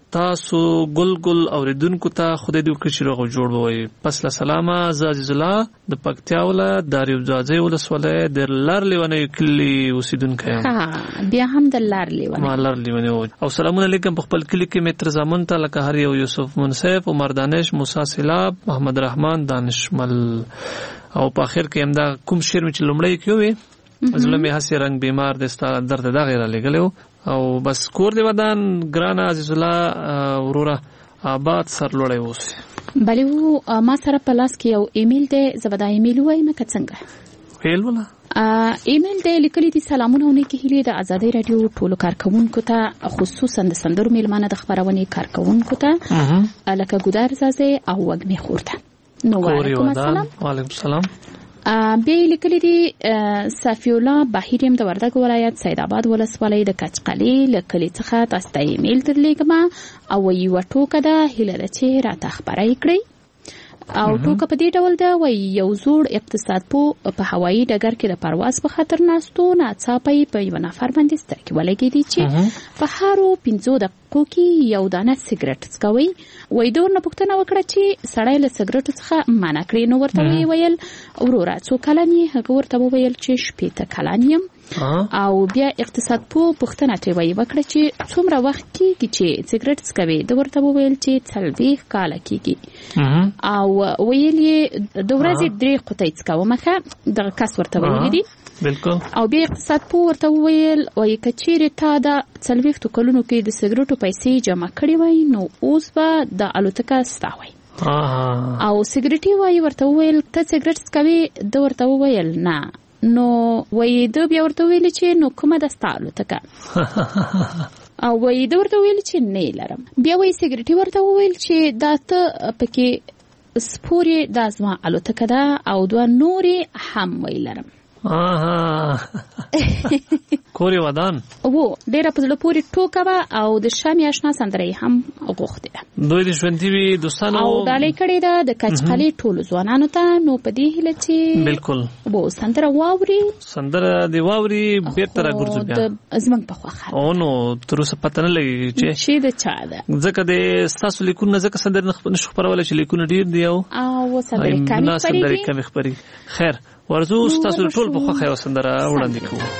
تاسو ګل اوریدونکو ته خدای دې وکړي چې روغ جوړ وي. پس له سلامه زه عزیز الله د پکتیا ولایت د ریوځاځي ولسوالۍ د لارلیونې کلی اوسیدونکی یم. بیا هم د لارلیونې او سلامونه علیکم په خپل کلی کې متر زامن ته لکه هر یو یوسف منصف عمر دانش موسی سیلاب محمد رحمان دانشمل او په اخر کې همدا کوم شعر چې لومړی کې وي زلمه می هسي رنگ بیمار دستا درد دا غیر لګلو او بس کور دی ودان ګران عزیز الله وروره آباد سر لړی اوسه بلې ما سره پلاس کې یو ایمیل دی زبدا ایمیل وایم که څنګه ویل ولا ایمیل دی لیکلی دي سلامونه ونه کې هلي د ازادي رادیو ټولو کارکونکو ته خصوصا د سندرو میلمانه د خبرونه کارکونکو ته لکه ګودار زازه او وګمه خورته نو وعلیکم السلام. وعلیکم السلام. بیا لیکلی دي صفی الله بهیریم د وردګ ولایت سید آباد ولسوالۍ د کچقلی لکلی څخه تاسو ته ایمیل درلېږم او یو ټوکه ده هیله ده چې راته خبرای کړئ او ټوکه په دې ډول ده وای یو زوړ اقتصاد په هوایي ډګر کې د پرواز په خاطر ناستو ناڅاپه په یو نفر باندې سترګې ولګېدې چې په هارو 15 دقیقو کې یو دانه سیګریټ څکوي. وای دور نه پوښتنه وکړه چې سړی له سیګریټو څخه منع کړی نو ورته ویل وروره څو کلن یې؟ هغه ورته وویل چې 15 کلن یم. او بیا اقتصاد پوښتنه ترې وکړه چې څومره وخت کېږي چې سیګریټ څکوي؟ د ورته وویل چې 40 کاله کېږي. او ویل یې د ورځې 3 قطۍ څکومه دغه کس ورته ویلي دي. بالکل. او بیا اقتصاد ورته وویل وایي که چیرې تا د 40 کلونو کې د سیګریټو پیسې جمع کړې وای نو اوس به د الوتکه ستا وای. او سیګریټي وایي ورته وویل ته سیګریټ څکوي؟ د ورته وویل نه. نو وایي د بیا ورته ویل چې نو کومه ده ستا الوتکه؟ او وایي د ورته ویل چې نه لرم. بیا وایي سیګریټي ورته وویل چې دا ته پکې سپوري دا زما الوتکه ده او دوه نورې هم وی لرم. کوري ودان وو ډیره په زړه پورې ټوکه وه او د شامي آشنا سندرې هم غوښتې دوی د ژوندي وي دوستانو او ډالۍ کړې ده د کچقلي ټولو ځوانانو ته. نو په دې هیله چې بالکل وو سندره واوري بیرته راګرځو بیا زمونږ په خوښه او نو تر اوسه پته نه لګي چې د چا ده ځکه د ستاسو لیکونه ځکه سندره نشو خپرولی چې لیکونه ډېر دي او سندرې کمې خپري. خیر ورزو ستاسو ټول په خوښه یو سندره وړاندې کوو.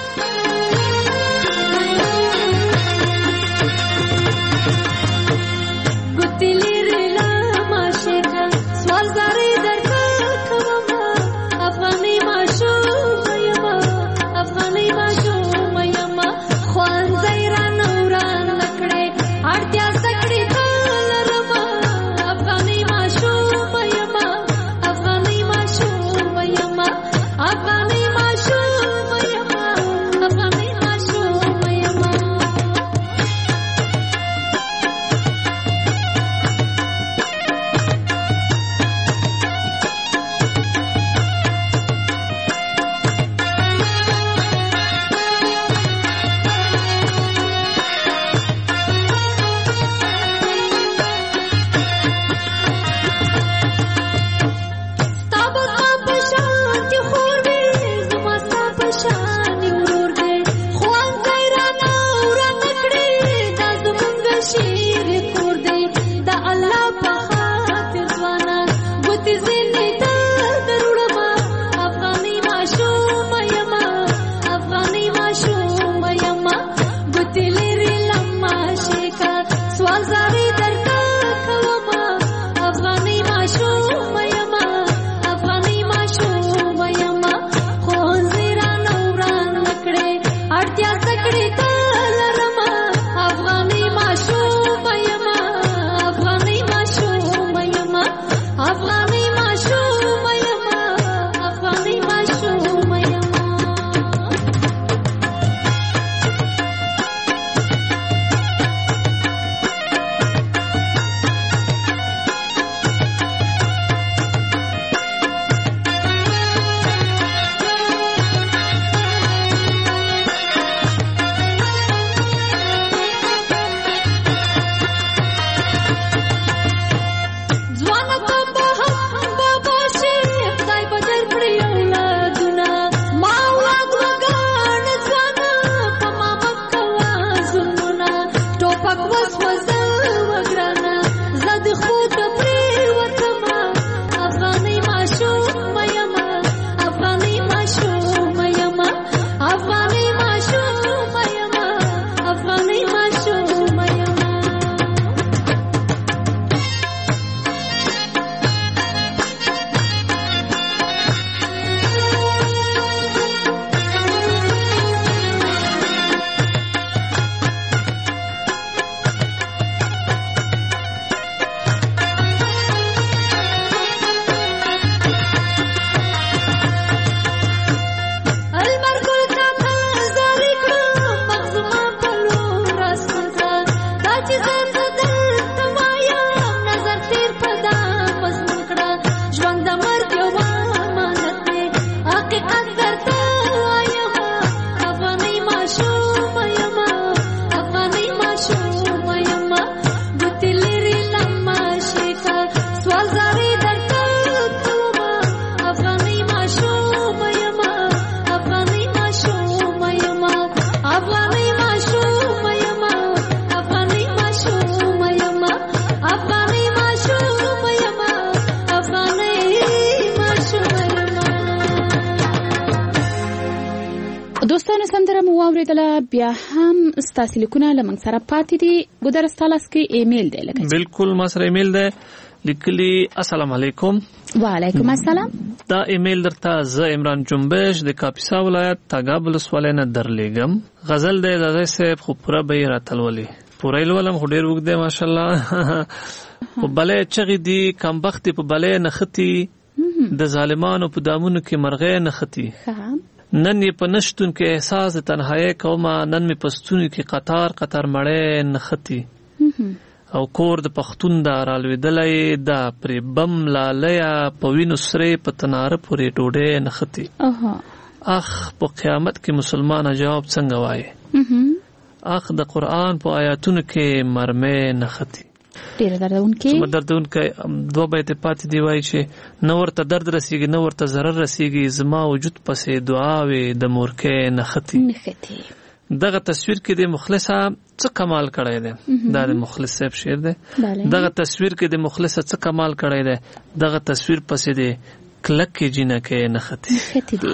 دوستانو سندره مو واوریدله بیا هم ستاسو لیکونه لمنګ سره پاتې دي ګودر ستالاس کې ایمیل دی لکه بالکل ما سره ایمیل دی لیکلی السلام علیکم وعلیکم السلام دا ایمیل درته ز عمران جنبش د کاپیسا ولایت تاګاب ولسوالۍ نه درلېږم غزل دی د صاحب خو پوره به راتلولي پوره لولم خو ډیر وګ دی ماشاءالله په بلې چغې دی کمبخت په بلې نختی د ظالمانو په دامونو کې مرغې نختی نن یې په نشتون کې احساس د تنهایی کومه نن مې پستون کې قطار قطار مړې نختی او کور د پختون دا رالویدلې دا پرې بم لالیا په وینو سرې په تناره پورې ډوډۍ نختی اخ په قیامت کې مسلمان جواب څنګه وایي اخ د قرآن په آیاتونو کې مرمې نختی ډیر دردونکې دوه بیت پاتې دی وایي چې نه ورته درد رسیږي نه ورته ضرر رسیږي زما وجود پسې دعاوې د مورکې نختی دغه تصویر کې د مخلصه څه کمال کړی دی دا د مخلص صاحب شعر دی دغه تصویر کې د مخلصه څه کمال کړی دی دغه تصویر پسې دی کلکې جنکې نختی دی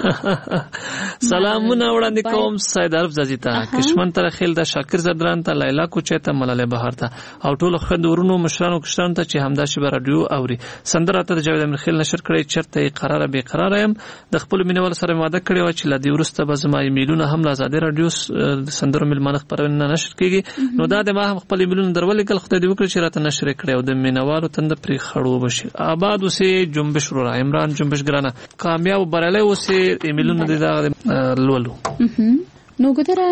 سلامونه وړاندې کوم سید عرب زازی ته کشمن تر خیل د شاکر زدران ته لیلا کوچه ته ملاله بهار ته او ټول خوندورونو مشرانو کشرانو ته چې همدا شی بر رادیو اوري سندره ته جاوید امیر خیل نشر کړی چرته قرار به قرار يم د خپل مینوال سره ماده کړی و چې لدی ورسته به زما ایمیلونه هم آزاد رادیو سندره ملمانه خبرونه نشر کیږي نو دا د ما هم خپل ایمیلونه درولې کل خدای دې وکړي چې راته نشر کړی او د مینوالو تند پری خړو بشي آباد اوسه جنبش رو عمران جنبش ګرانه کامیاب برالای اوسه ایمیلونه دې دا لولو نو ګدره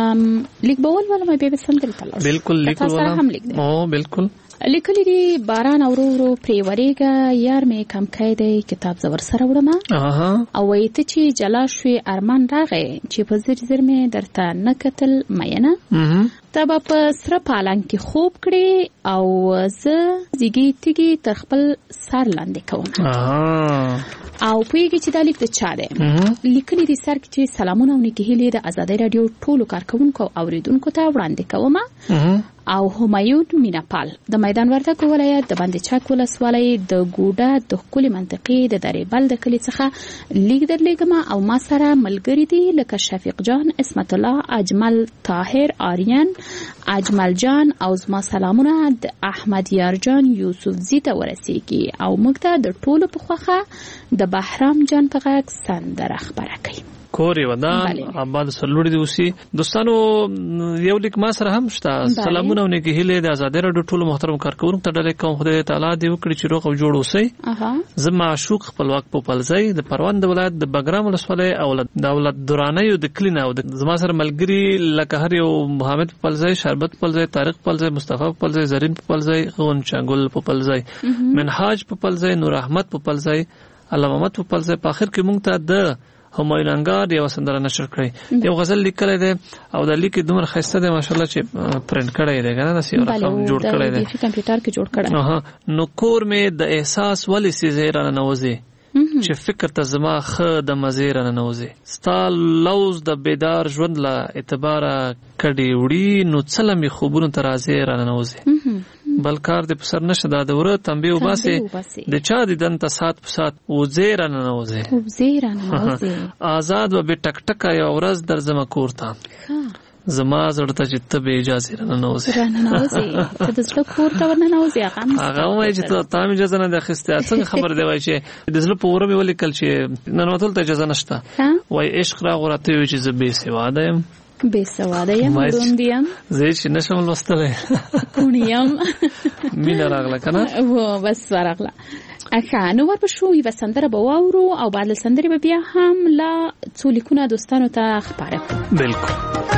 لیک بول ولا مې به سندره تلاش بالکل لیک ولا او بالکل لیکلی دی باران اورو ورو پری وریګه یار مې کم کېده کتاب زور سره وړم او وایته چې جلا شوی ارمان راغې چې په زر زر مې درته نکتل مینه تبا په سره پالان کې خوب کړي او زه زیږی تیږي تر خپل سر لاندې کوم او پویږي چې دا لیک د چا دی لیکلی دی سر کې چې سلامونه او نیکهیلې د آزادۍ رادیو ټولو کارکونکو او اوریدونکو ته وړاندې کوم او همایون میناپال د میدان وردګ ولایت د باندې چاک ولسوالۍ د ګوډه د خپل منطقې د درېبل د کلی څخه لیک درلېږم او ما سره ملګری دي لکه شفیق جان اسمت الله اجمل طاهر آریان اجمل جان او زما سلامونه د احمد یار جان یوسف زی ته ورسیږي او موږ ته د ټولو په خوخه د بهرام جان په غږ سندره خبره کوي کوري ودان آباد سرلوړي دي اوسي دوستانو یو لیک ما سره هم شته سلامونه ونکي هله د آزاد رادیو ټولو محترم کارکونکو ته ډالې کوم خدای تعالی دې وکړي چې روغ او جوړ اوسئ زما معشوق خپلواک په پلځای د پروان د ولایت د بګرام ولسوالۍ او د دولت درانیو د کلینه او زما سره ملګری لکه هر یو محمد په پلځای شربت په پلځای طارق په پلځای مصطفی په پلځای زرین په پلځای غون چنګل په پلځای منهاج په پلځای نور احمد په پلځای علامه محمد په پلځای په اخر کې مونږ ته د همایون انګار یو سندره نشر کړی یو غزل لیکل دی او د لیک دومره خسته دی ماشاءالله چې پرنټ کړی دی کنه نسی رقم جوړ کړی دی په کمپیوټر کې جوړ کړی نو کور مې د احساس ولې سي زیرانه نوځي چې فکر ته زما خ د مزیرانه نوځي ستا لوز د بیدار ژوند لا اعتبار کډي وړي نو څلمي خوبونو تر ازیرانه نوځي بلکار د پسر نشه دا دوره تنبیه وباسي د چا د دن تسات پسات وزیرانه نوځي آزاد و به ټک ټک یو ورځ در زما کورته زما زړه ته چې ته به اجازه نه نوځي ته د زړه کورته ورنه نوځي هغه وایي چې ته هم اجازه نه اخیسته څنګه خبر دی وایي چې د زړه په وره مې ولیکل چې نن وتل ته اجازه نشته وایي عشق را غورته وي چې زه بې سواده یم بے سواده یم روندیم زه چې نشم لوستلې کونیم مینه راغله کنه و بس ورغله اخا نو ورپښو یو سندره به واورو او بعد سندره به بیا هم لا څو لیکونه دوستانو ته خبره بالکل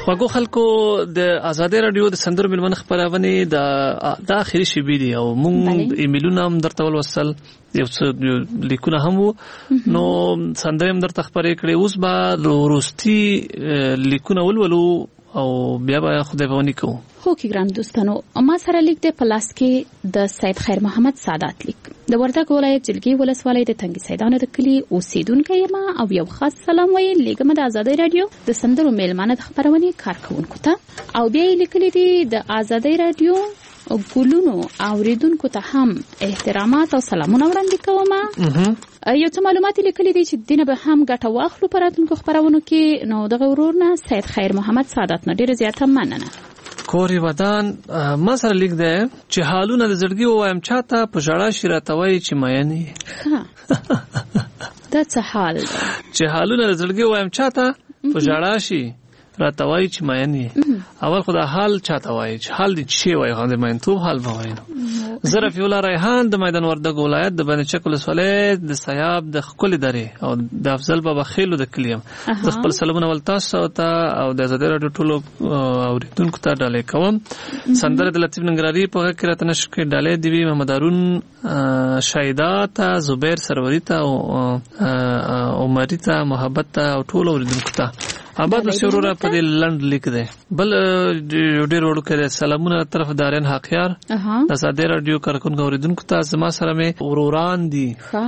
واګو خلکو د ازادي رادیو د سندرو ملمن خبرونه د اخري شی بي دي او مونږ ایمیلونه هم درته ولوصل یو څه لیکونه هم نو سندرې هم درته خبرې کړې اوس به وروستي لیکونه ولولو او بیا به خدای په ونی کو خو کې ګران دوستانو ما سره لیک د پلاس کې د سید خیر محمد سادات لیک د وردګ ولایت جلګي ولسوالۍ د تنګي سیدانو د کلی اوسیدونکو یم او یو خاص سلام وایي لیکم د آزادۍ رادیو د سندرو میلمانه د خبرونې کارکونکو ته او بیا لیکلي دي د آزادۍ رادیو ګلونو اوریدونکو ته هم احترامات او سلامونه وړاندې کوم یو څه معلومات لیکلي دي چې دینه به هم ګټه واخلو پراتونکو خبرونو کې نو د غورورنا سید خیر محمد سادات نه ډیره زیاته مننه کوري ودان ما سره لیک ده چې حالونه د زړګي وایم چاته په ژړا شراتوي چې مېنی دا څه حال چې حالونه د زړګي وایم چاته په ژړا شي راتوي چې مېنی اول خدای حال چاته وای چې حال دې شي وای غوډه مېن تو حال وای ظرف یولا ریحان د میدان وردګ ولایت د بنچ کل سولې د سیاب د خپل درې او د افضل بابا خیلو د کلیم د خپل سلامونه ولتاسو ته او د زړه رادیو ټولو اوریدونکو ته ډالې کوم سندره د لطیف ننګراری په غږ کې راته نشکې ډالې دی محمد هارون شایدات زبیر سروری ته او عمر ته محبت ته او ټولو اوریدونکو ته آباد سرور په دې لند لیک ده بل ډېر وړو کې سلامونه طرف دارین حقیار د ساده رادیو کارکونکو اوریدونکو ته زما سره مې وروران دي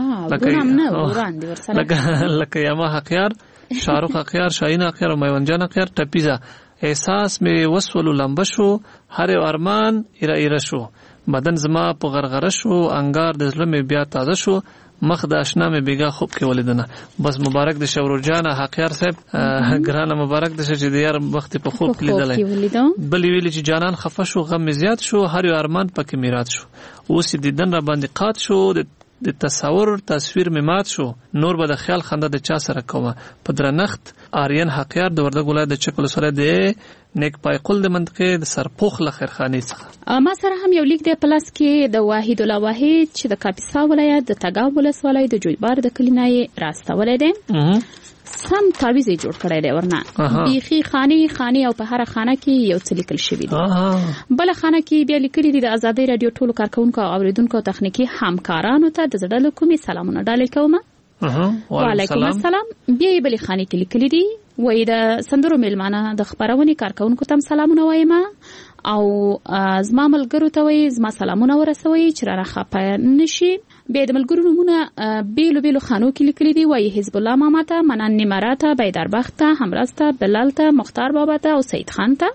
لکه یما حقیار شاروخ حقیار شاهین حقیار او میوند جان حقیار ټپیزا احساس مې وسولو لمبه شو هر ارمان ایره شو بدن زما په غرغره شو انګار د زړه مې بیا تازه شو مخ د آشنا مې بیګا خوب کې ولیدنه بس مبارک د شورور جان حقیار صاحب ګرانه مبارک د چې د یار وخت په خوب کې لیدلای بل ویل چې جانان خفه شو غم زیات شو هر یو ارمان پکې میراث شو اوس دې دن را باندې قات شو د تصور تصویر می مات شو نور به د خیال خنده د چا سره کومه په درنخت آریان حقیار د وردګ ولایت د چکل سره د نیک پایقل د منطقې د سرپوخ لخرخانی څخه ما سره هم یو لیک دی پلاس کې د واحد الله واحد چې د کاپیسا ولایت د تګاب ولسوالۍ د جویبار د کلینای راستولې ده سم تعویض جوړ کړی دی ورنه بیخي خاني او په هر خانه کې یو څه لیکل شوی دی بل خانه کې بیا لیکلي دي د آزادۍ رادیو ټولو کارکونکو او اوریدونکو تخنیکی همکارانو ته د زړه له کومې سلامونه ډالې کوم وعلیکم السلام بیا بل خانه کې لیکلي دي وای د سندرو میلمانه د خبرونې کارکونکو ته سلامونه وایم او زما ملګرو ته وای زما سلامونه ورسوي چې را خپه نشي به د ملګرو نمونه بیلو خانو کې لیکلي دي وای حزب الله ماما ته منان نمراته بیدربخت ته همراسته بلال ته مختار بابا ته او سید خان ته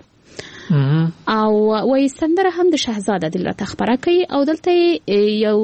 او وای سندره هم د شهزاده دلته تخبره کوي او دلته یو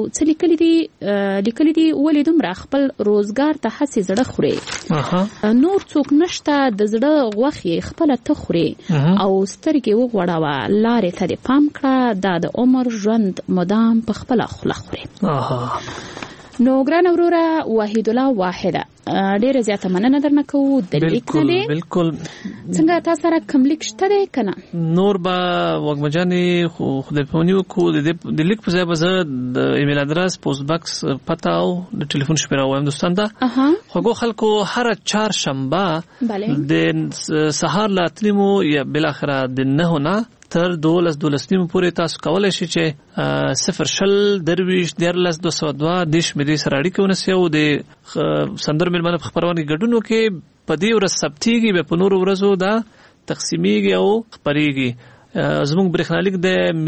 څه لیکلي دي ولې دومره خپل روزګار ته هڅې زړه خوري نور څوک نشته د زړه غوښې خپل ته خوري او سترګې وغوړاوه لارې ته دې پام کړه د عمر ژوند مدام په خپل خوله خوري نو ګران وروره واحد الله واحده ډیره زیاته مننه درنه کوو د لیک نه بالکل څنګه تاسو سره کوم لیک شته دی کنه نور با وګمجانې خو د فونیو کو د لیک په ځای به د ایمیل ادرس پوسټ باکس پتا او د ټلیفون شمیره وایم دوستان ته خو خلکو هر چهارشنبه د سهار لاتلیمو یا بالاخره د 9 نه تر 12 نیمو پورې تاسو کولای شئ چې 0 درویش 202 دیش ملي سره اړیکه ونیسئ او د سندرو میلمانه په خبرونه ګډونو کې په دې ورځ سبتیږي به په نور ورځو دا تقسیمیږي او خبريږي زموږ برېښنالیک د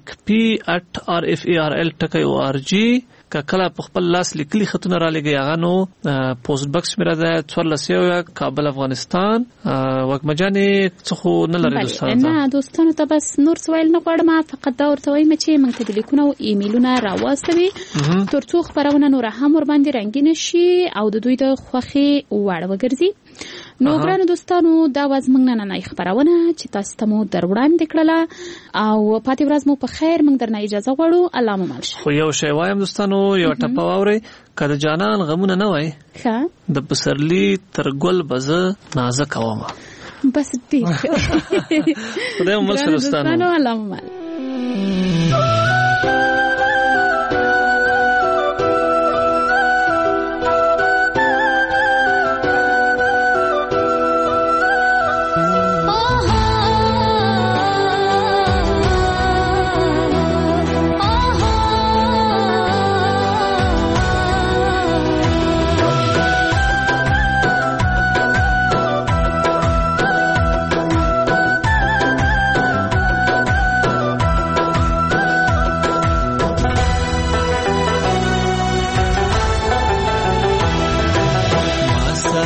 music@rfarl.org کله په خپل لاس لیکلي خطونه را لګي هغه نو پوسټ باکس میرا ده 14 کابل افغانستان وکمجانې څخه نه لري دوستان نه دوستانو ته بس نور سوال نه غواړم فقط دا ورته وایم چې موږ ته لیکونه او ایمیلونه راوستوي ترڅو خبرونه نور هم ور باندې رنگین شي او د دوی د خوخي وړ وګرځي نو ګرانو دوستانو دا واز موږ نه خبرونه چې تاسو ته مو در وړاندې کړله او پاتې ورځ مو په خیر موږ درنه اجازه غواړو الله مو مل شي خو یو شی وایم دوستانو یو ټپه واوري کله جانان غمونه نه وای د پسرلی تر ګل بزه نازه کوم بس دې خدای مو مل شي دوستانو الله مو مل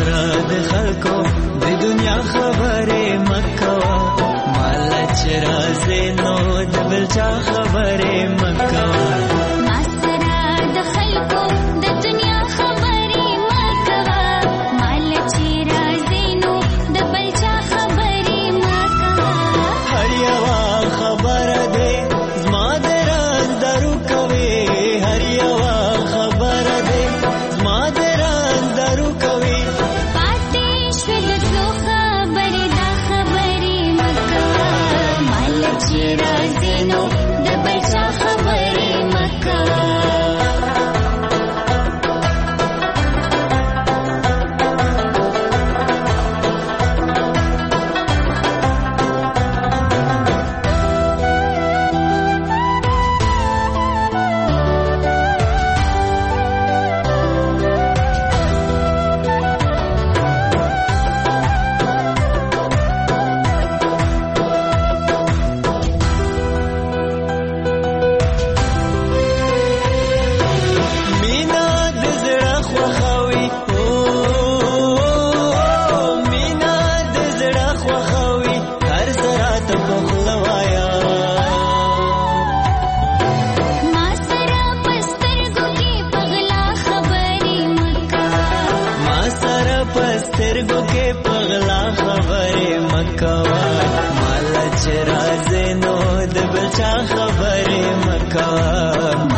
سره د خلکو د دنیا خبرې مکوا مال چې راځي نو د بل چا خبرې مکوا ما سره د خلکو د دنیا خبرې مکوا مال چې راځي نو د بل چا خبرې مکوا هر یو خبره دې زما د راز درو کوي هر یو خبره دې زما د راز درو کوي پاتې شوې د څو خبرې دا خبرې مکوا مال چې راځي نو د بل چا خبرې مکوا مینا د زړه خوښوي مینا د زړه خوښوي هر سره ته په خوله وایا ما سره په سترګو کې پغلا خبرې مکوا ما سره په سترګو کې پغلا خبرې مکوا مال چې راځي نو د بل چا خبرې مکوا